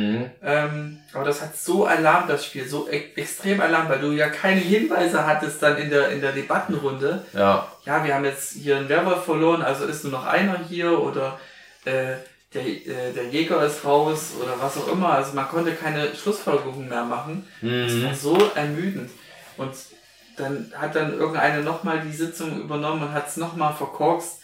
Aber das hat so alarmt, das Spiel, so extrem alarmt, weil du ja keine Hinweise hattest dann in der Debattenrunde. Ja, wir haben jetzt hier einen Werwolf verloren, also ist nur noch einer hier oder der Jäger ist raus oder was auch immer. Also man konnte keine Schlussfolgerungen mehr machen. Das war so ermüdend. Und dann hat dann irgendeine nochmal die Sitzung übernommen und hat es nochmal verkorkst.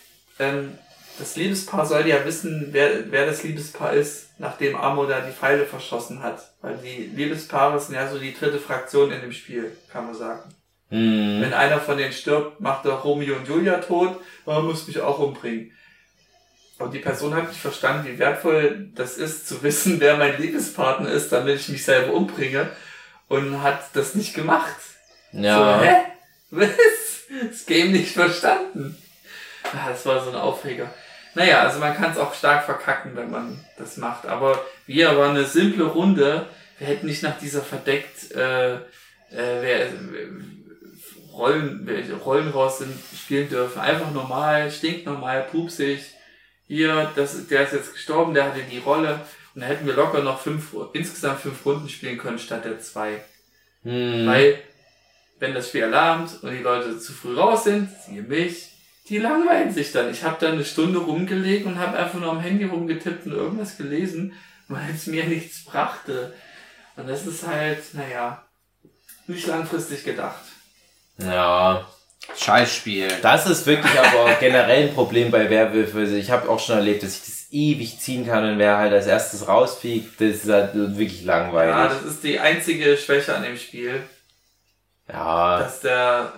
Das Liebespaar soll ja wissen, wer das Liebespaar ist, nachdem Amo da die Pfeile verschossen hat. Weil die Liebespaare sind ja so die 3. Fraktion in dem Spiel, kann man sagen. Wenn einer von denen stirbt, macht er Romeo und Julia tot, man muss mich auch umbringen. Und die Person hat nicht verstanden, wie wertvoll das ist, zu wissen, wer mein Liebespartner ist, damit ich mich selber umbringe. Und hat das nicht gemacht. Ja. So, was? Das Game nicht verstanden. Das war so ein Aufreger. Naja, also man kann es auch stark verkacken, wenn man das macht. Aber wir waren eine simple Runde. Wir hätten nicht nach dieser verdeckt Rollen raus sind, spielen dürfen. Einfach normal, stinknormal, pupsig. Hier, der ist jetzt gestorben, der hatte die Rolle. Und dann hätten wir locker noch insgesamt 5 Runden spielen können statt der 2. Weil, wenn das Spiel alarmt und die Leute zu früh raus sind, siehe mich, die langweilen sich dann. Ich habe dann eine Stunde rumgelegt und habe einfach nur am Handy rumgetippt und irgendwas gelesen, weil es mir nichts brachte. Und das ist halt, nicht langfristig gedacht. Ja. Scheißspiel. Das ist wirklich aber generell ein Problem bei Werwölfe. Ich habe auch schon erlebt, dass ich das ewig ziehen kann und wer halt als erstes rausfliegt, das ist halt wirklich langweilig. Ja, das ist die einzige Schwäche an dem Spiel. Ja. Dass der,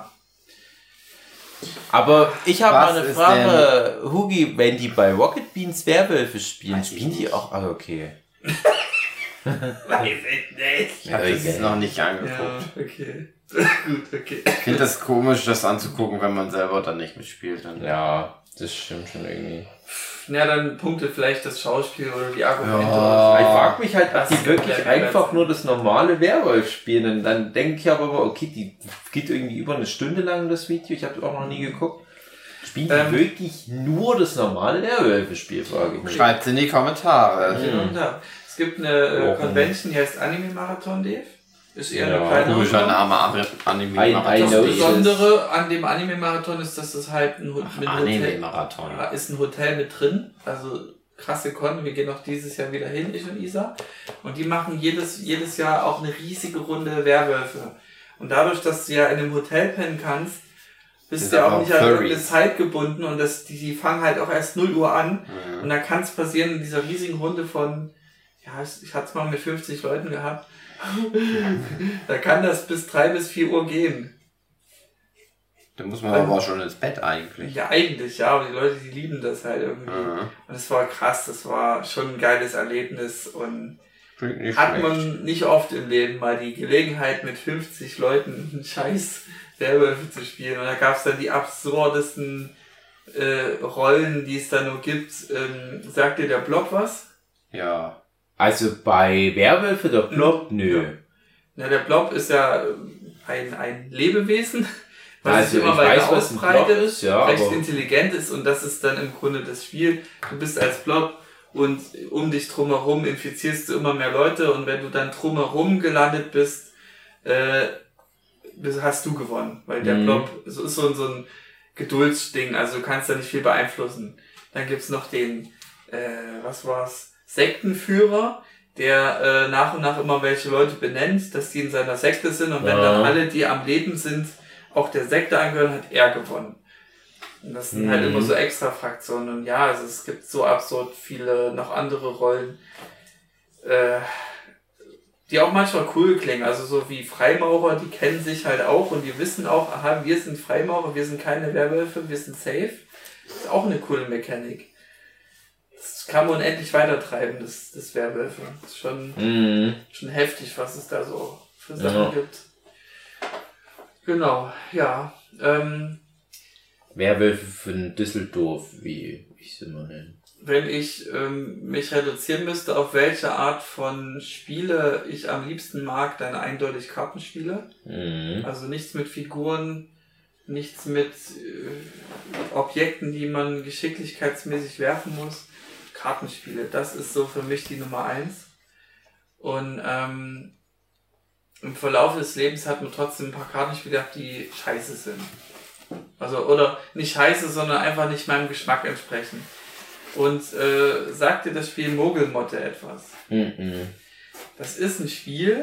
Aber ich habe mal eine Frage, Hugi, wenn die bei Rocket Beans Werwölfe spielen die auch? Ah, okay. Weiß ich nicht. Ich habe das noch nicht angeguckt. Ja, okay. Gut, okay. Ich finde das komisch, das anzugucken, wenn man selber dann nicht mitspielt. Dann. Ja, das stimmt schon irgendwie. Ja, dann punktet vielleicht das Schauspiel oder die Argumente. Ja. Ich frage mich halt, ob die wirklich einfach nur das normale Werwolf spielen. Und dann denke ich aber immer, okay, die geht irgendwie über eine Stunde lang das Video. Ich habe es auch noch nie geguckt. Spielen die wirklich nur das normale Werwölfe-Spiel, frage ich mich. Schreibt in die Kommentare. Es gibt eine Convention, die heißt Anime Marathon, Dave. Ist eher eine kleine Name Anime Marathon. Das Besondere an dem Anime Marathon ist, dass das halt ein Anime-Marathon ist ein Hotel mit drin. Also krasse Con. Wir gehen auch dieses Jahr wieder hin, ich und Isa. Und die machen jedes Jahr auch eine riesige Runde Werwölfe. Und dadurch, dass du ja in einem Hotel pennen kannst, bist du ja auch nicht an irgendeine Zeit gebunden und die fangen halt auch erst 0 Uhr an. Und da kann es passieren in dieser riesigen Runde von, ich hatte es mal mit 50 Leuten gehabt, da kann das bis 3 bis 4 Uhr gehen. Da muss man aber auch schon ins Bett eigentlich. Ja, eigentlich, ja, aber die Leute, die lieben das halt irgendwie. Und es war krass, das war schon ein geiles Erlebnis und hat man nicht oft im Leben mal die Gelegenheit, mit 50 Leuten einen Scheiß Werwölfe zu spielen. Und da gab es dann die absurdesten Rollen, die es da nur gibt. Sagt dir der Blob was? Ja. Also bei Werwölfe der Blob, nö. Ja, der Blob ist ja ein Lebewesen, was also sich immer weiter ausbreitet, ist, ja, recht intelligent ist und das ist dann im Grunde das Spiel. Du bist als Blob und um dich drumherum infizierst du immer mehr Leute und wenn du dann drumherum gelandet bist, hast du gewonnen, weil der Blob ist so ein Geduldsding, also du kannst da nicht viel beeinflussen. Dann gibt's noch den, Sektenführer, der nach und nach immer welche Leute benennt, dass die in seiner Sekte sind und wenn dann alle, die am Leben sind, auch der Sekte angehören, hat er gewonnen. Und das sind halt immer so extra Fraktionen und ja, also es gibt so absurd viele noch andere Rollen, die auch manchmal cool klingen, also so wie Freimaurer, die kennen sich halt auch und die wissen auch, aha, wir sind Freimaurer, wir sind keine Werwölfe, wir sind safe. Das ist auch eine coole Mechanik. Das kann man unendlich weitertreiben, das Werwölfe. Das ist schon heftig, was es da so für Sachen gibt. Genau, ja. Werwölfe von Düsseldorf, wie ich sie mal nenne. Wenn ich mich reduzieren müsste, auf welche Art von Spiele ich am liebsten mag, dann eindeutig Kartenspiele. Also nichts mit Figuren, nichts mit Objekten, die man geschicklichkeitsmäßig werfen muss. Kartenspiele, das ist so für mich die Nummer 1. Und im Verlauf des Lebens hat man trotzdem ein paar Kartenspiele gehabt, die scheiße sind. Also, oder nicht scheiße, sondern einfach nicht meinem Geschmack entsprechen. Und sagt dir das Spiel Mogelmotte etwas? Das ist ein Spiel,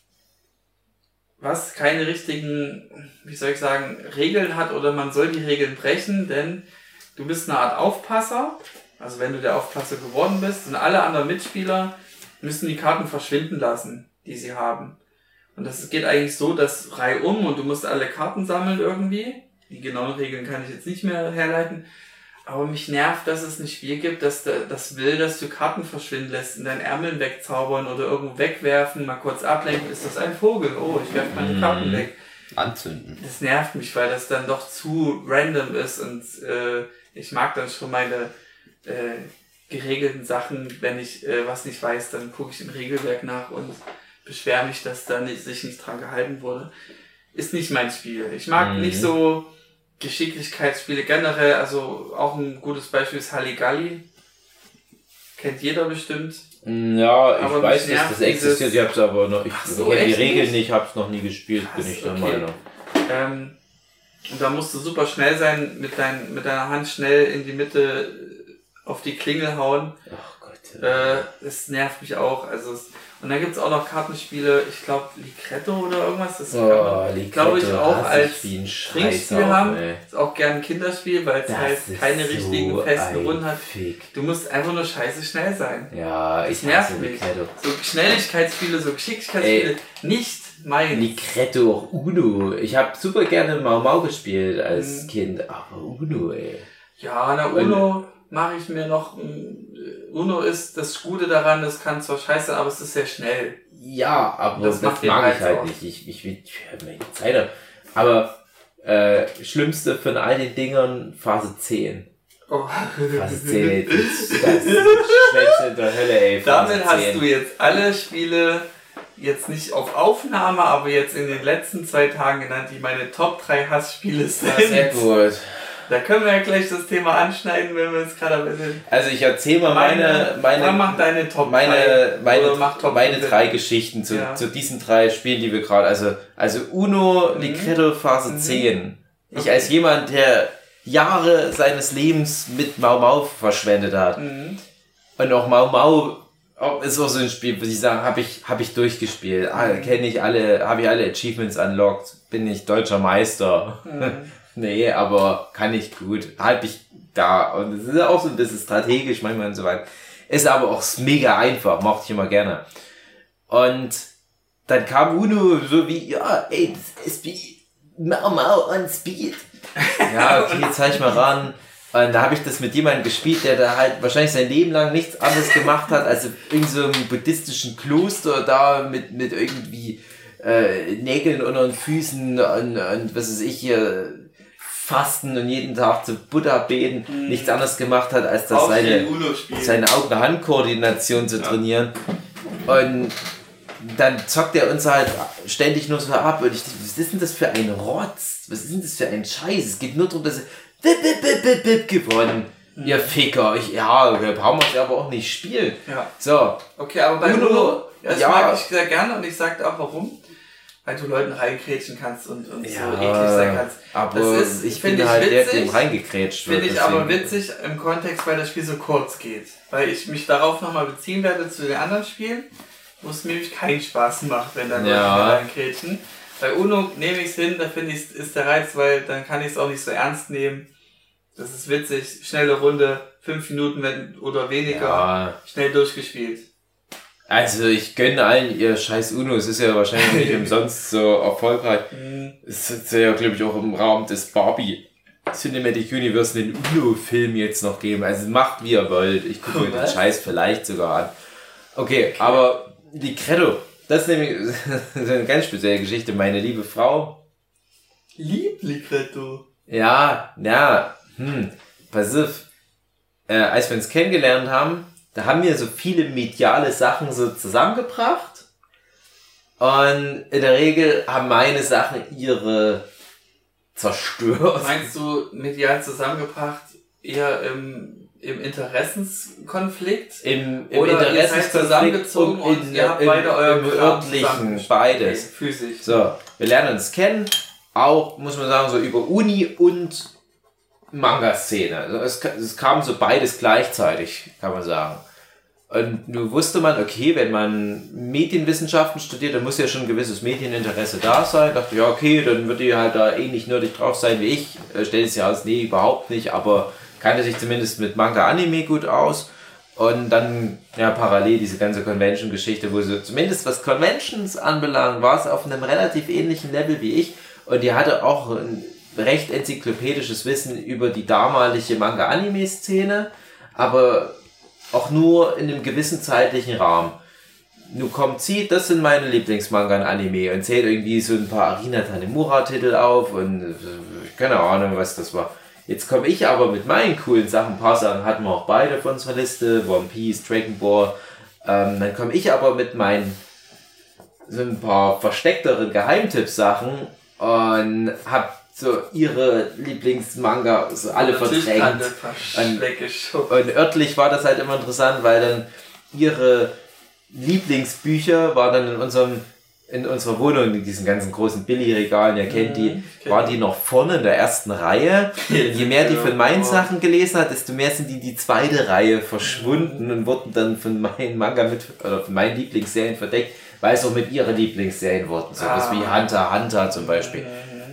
was keine richtigen, wie soll ich sagen, Regeln hat oder man soll die Regeln brechen, denn du bist eine Art Aufpasser. Also wenn du der Aufpasser geworden bist und alle anderen Mitspieler müssen die Karten verschwinden lassen, die sie haben. Und das geht eigentlich so, dass reihum und du musst alle Karten sammeln irgendwie. Die genauen Regeln kann ich jetzt nicht mehr herleiten. Aber mich nervt, dass es ein Spiel gibt, das will, dass du Karten verschwinden lässt, in deinen Ärmeln wegzaubern oder irgendwo wegwerfen, mal kurz ablenken. Ist das ein Vogel? Oh, ich werfe meine Karten weg. Anzünden. Das nervt mich, weil das dann doch zu random ist und ich mag dann schon meine geregelten Sachen. Wenn ich was nicht weiß, dann gucke ich im Regelwerk nach und beschwere mich, dass da sich nicht dran gehalten wurde. Ist nicht mein Spiel. Ich mag nicht so Geschicklichkeitsspiele generell, also auch ein gutes Beispiel ist Halligalli. Kennt jeder bestimmt. Ja, ich aber weiß, dass das existiert, ich hab's aber noch, ich kenne die Regeln nicht, hab's noch nie gespielt, bin ich der Meinung. Und da musst du super schnell sein, mit deiner Hand schnell in die Mitte auf die Klingel hauen. Ach Gott. Das nervt mich auch. Also und dann gibt's auch noch Kartenspiele, ich glaube Ligretto oder irgendwas. Das kann man, glaube ich, auch als Trinkspiel haben. Ist auch gern ein Kinderspiel, weil es halt keine richtigen festen Runden hat. Du musst einfach nur scheiße schnell sein. Ja, das nervt mich. So Schnelligkeitsspiele, so Geschicklichkeitsspiele, nicht meins. Ligretto, auch Uno. Ich habe super gerne Mau Mau gespielt als Kind, aber Uno, ey. Ja, na Uno mache ich mir noch. Uno ist das Gute daran, das kann zwar scheiße sein, aber es ist sehr schnell. Ja, aber das mag ich halt nicht. Ich höre mir die Zeit ab. Aber schlimmste von all den Dingern, Phase 10. Oh. Phase 10, das Schwänze in der Hölle, ey. Phase Damit 10. Hast du jetzt alle Spiele, jetzt nicht auf Aufnahme, aber jetzt in den letzten 2 Tagen genannt, die meine Top 3 Hassspiele sind. Das ist sehr gut. Da können wir ja gleich das Thema anschneiden, wenn wir jetzt gerade ein bisschen... Also ich erzähle mal mach deine Top 3. Meine 3 Geschichten zu diesen 3 Spielen, die wir gerade... Also Uno, Ligretto, Phase 10. Ich als jemand, der Jahre seines Lebens mit Mau Mau verschwendet hat. Und auch Mau Mau ist auch so ein Spiel, wo ich sagen, habe ich durchgespielt. Kenne ich alle, habe ich alle Achievements unlocked. Bin ich deutscher Meister. Nee, aber kann ich gut. Halt ich da. Und es ist auch so ein bisschen strategisch manchmal und so weiter. Ist aber auch mega einfach. Mochte ich immer gerne. Und dann kam Uno so wie, ja, ey, das ist wie Mau Mau on Speed. Ja, okay, jetzt zeig ich mal ran. Und da habe ich das mit jemandem gespielt, der da halt wahrscheinlich sein Leben lang nichts anderes gemacht hat, als in so einem buddhistischen Kloster da mit irgendwie Nägeln unter den Füßen und was weiß ich hier, fasten und jeden Tag zu Buddha beten, nichts anderes gemacht hat, als das seine Augen-Hand-Koordination zu trainieren. Und dann zockt er uns halt ständig nur so ab. Und ich dachte, was ist denn das für ein Rotz? Was ist denn das für ein Scheiß? Es geht nur darum, dass er gewonnen. Ihr Ficker. Wir brauchen es aber auch nicht spielen. Ja. So. Okay, aber bei Uno, das mag ich sehr gerne und ich sag dir auch warum. Weil du Leuten reingrätschen kannst und so eklig sein kannst. Aber ich bin halt der, dem reingekrätscht wird. Finde ich aber witzig im Kontext, weil das Spiel so kurz geht. Weil ich mich darauf nochmal beziehen werde zu den anderen Spielen, wo es mir nämlich keinen Spaß macht, wenn dann Leute reingrätschen. Bei Uno nehme ich es hin, da finde ich, ist der Reiz, weil dann kann ich es auch nicht so ernst nehmen. Das ist witzig, schnelle Runde, 5 Minuten oder weniger, schnell durchgespielt. Also ich gönne allen ihr scheiß Uno, es ist ja wahrscheinlich nicht umsonst so erfolgreich. Es ist ja, glaube ich, auch im Raum des Barbie Cinematic Universe einen Uno-Film jetzt noch geben. Also macht wie ihr wollt, ich gucke mir den Scheiß vielleicht sogar an. Okay, aber Ligretto, das ist nämlich eine ganz spezielle Geschichte. Meine liebe Frau liebt Ligretto. Pass auf. Als wir uns kennengelernt haben, da haben wir so viele mediale Sachen so zusammengebracht. Und in der Regel haben meine Sachen ihre zerstört. Meinst du medial zusammengebracht eher im Interessenskonflikt? Im oder ihr seid zusammengezogen und ihr habt beide euer örtlichen, beides. Okay, physisch. So, wir lernen uns kennen. Auch, muss man sagen, so über Uni und Manga-Szene. Also es kam so beides gleichzeitig, kann man sagen. Und nun wusste man, okay, wenn man Medienwissenschaften studiert, dann muss ja schon ein gewisses Medieninteresse da sein. Dachte, ja, okay, dann wird die halt da ähnlich nerdig drauf sein wie ich. Stellt es ja aus, nee, überhaupt nicht, aber kannte sich zumindest mit Manga-Anime gut aus. Und dann, parallel diese ganze Convention-Geschichte, wo sie zumindest was Conventions anbelangt, war es auf einem relativ ähnlichen Level wie ich. Und die hatte auch ein recht enzyklopädisches Wissen über die damalige Manga-Anime-Szene, aber auch nur in einem gewissen zeitlichen Rahmen. Nun kommt sie, das sind meine Lieblingsmanga und Anime und zählt irgendwie so ein paar Arina Tanemura-Titel auf und keine Ahnung, was das war. Jetzt komme ich aber mit meinen coolen Sachen, ein paar Sachen hatten wir auch beide von unserer Liste, One Piece, Dragon Ball, dann komme ich aber mit meinen so ein paar versteckteren Geheimtipp-Sachen und hab so ihre Lieblingsmanga so alle verdrängt. Und örtlich war das halt immer interessant, weil dann ihre Lieblingsbücher waren dann in unserer Wohnung, in diesen ganzen großen Billigregalen, ihr kennt die, waren die noch vorne in der ersten Reihe. Und je mehr die von meinen Sachen gelesen hat, desto mehr sind die in die zweite Reihe verschwunden und wurden dann von meinen Manga oder von meinen Lieblingsserien verdeckt, weil es auch mit ihrer Lieblingsserien wurden. So was wie Hunter x Hunter zum Beispiel.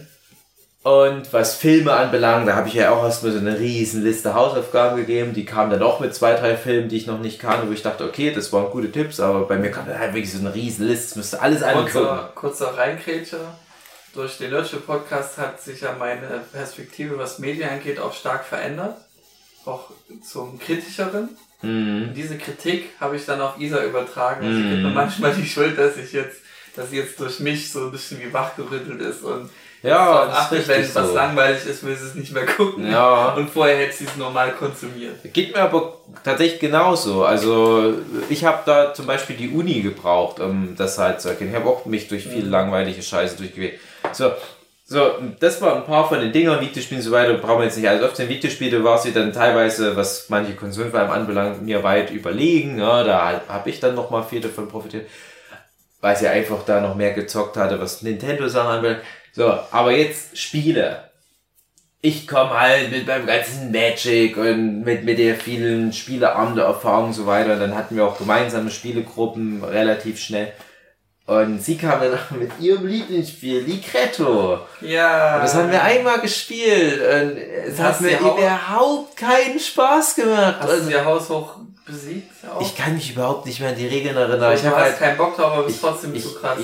Und was Filme anbelangt, da habe ich ja auch erstmal so eine riesen Liste Hausaufgaben gegeben. Die kamen dann auch mit 2, 3 Filmen, die ich noch nicht kannte, wo ich dachte, okay, das waren gute Tipps, aber bei mir kam dann halt wirklich so eine riesen Liste. Das müsste alles angucken. Kurzer Reingrätscher. Durch den Nerdship Podcast hat sich ja meine Perspektive, was Medien angeht, auch stark verändert. Auch zum Kritischeren. Diese Kritik habe ich dann auf Isa übertragen. Und sie gibt mir manchmal die Schuld, dass sie jetzt durch mich so ein bisschen wie wachgerüttelt ist und wenn was langweilig ist, will sie es nicht mehr gucken. Ja. Und vorher hätte sie es normal konsumiert. Geht mir aber tatsächlich genauso. Also ich habe da zum Beispiel die Uni gebraucht, um das halt zu erkennen. Ich habe auch mich durch viel langweilige Scheiße durchgewählt. So, das waren ein paar von den Dingern, Videospielen und so weiter, brauchen wir jetzt nicht. Also auf den Videospielen war sie dann teilweise, was manche Konsolen vor allem anbelangt, mir weit überlegen. Ja, da habe ich dann nochmal viel davon profitiert, weil sie einfach da noch mehr gezockt hatte, was Nintendo-Sachen anbelangt. So, aber jetzt Spiele. Ich komme halt mit meinem ganzen Magic und mit der vielen Spieleabende-Erfahrung und so weiter. Und dann hatten wir auch gemeinsame Spielegruppen relativ schnell. Und sie kam dann auch mit ihrem Lieblingsspiel, Ligretto. Ja. Und das haben wir einmal gespielt. Und es hat mir überhaupt keinen Spaß gemacht. Hast du ihr Haus hoch besiegt? Auch? Ich kann mich überhaupt nicht mehr an die Regeln erinnern. Ich habe halt keinen Bock drauf, aber bist trotzdem zu krass.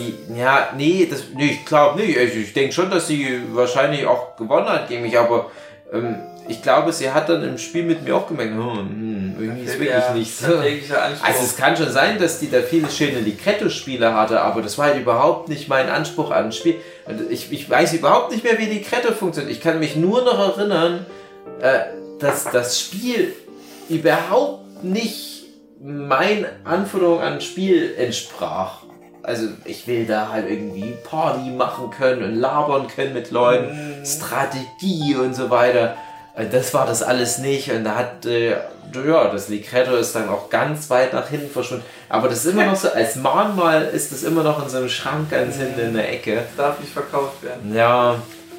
Ich glaube nicht. Ich denke schon, dass sie wahrscheinlich auch gewonnen hat gegen mich, aber ich glaube, sie hat dann im Spiel mit mir auch gemerkt, irgendwie ist wirklich nicht so. Also es kann schon sein, dass die da viele schöne Ligretto-Spiele hatte, aber das war halt überhaupt nicht mein Anspruch an ein Spiel. Ich weiß überhaupt nicht mehr, wie Ligretto funktioniert. Ich kann mich nur noch erinnern, dass das Spiel überhaupt nicht meinen Anforderungen an das Spiel entsprach. Also ich will da halt irgendwie Party machen können und labern können mit Leuten, Strategie und so weiter. Das war das alles nicht und da hat, das Ligretto ist dann auch ganz weit nach hinten verschwunden. Aber das ist immer noch so, als Mahnmal ist das immer noch in so einem Schrank ganz hinten in der Ecke. Das darf nicht verkauft werden. Ja,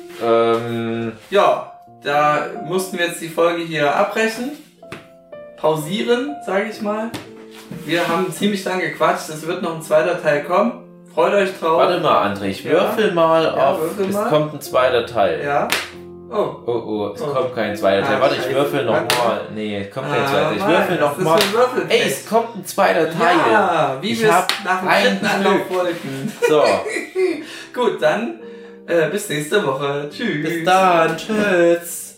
ja, da mussten wir jetzt die Folge hier abbrechen. Pausieren, sage ich mal. Wir haben ziemlich lange gequatscht, es wird noch ein zweiter Teil kommen. Freut euch drauf. Warte mal, André, ich würfel mal auf. Würfel es mal. kommt ein zweiter Teil. Ja. Es kommt kein zweiter Teil. Warte, ich würfel nochmal. Nee, es kommt kein zweiter Teil. Ich würfel nochmal. Ey, es kommt ein zweiter Teil. Ja, wie wir es nach dem dritten Anlauf wollten. So. Gut, dann bis nächste Woche. Tschüss. Bis dann. Tschüss.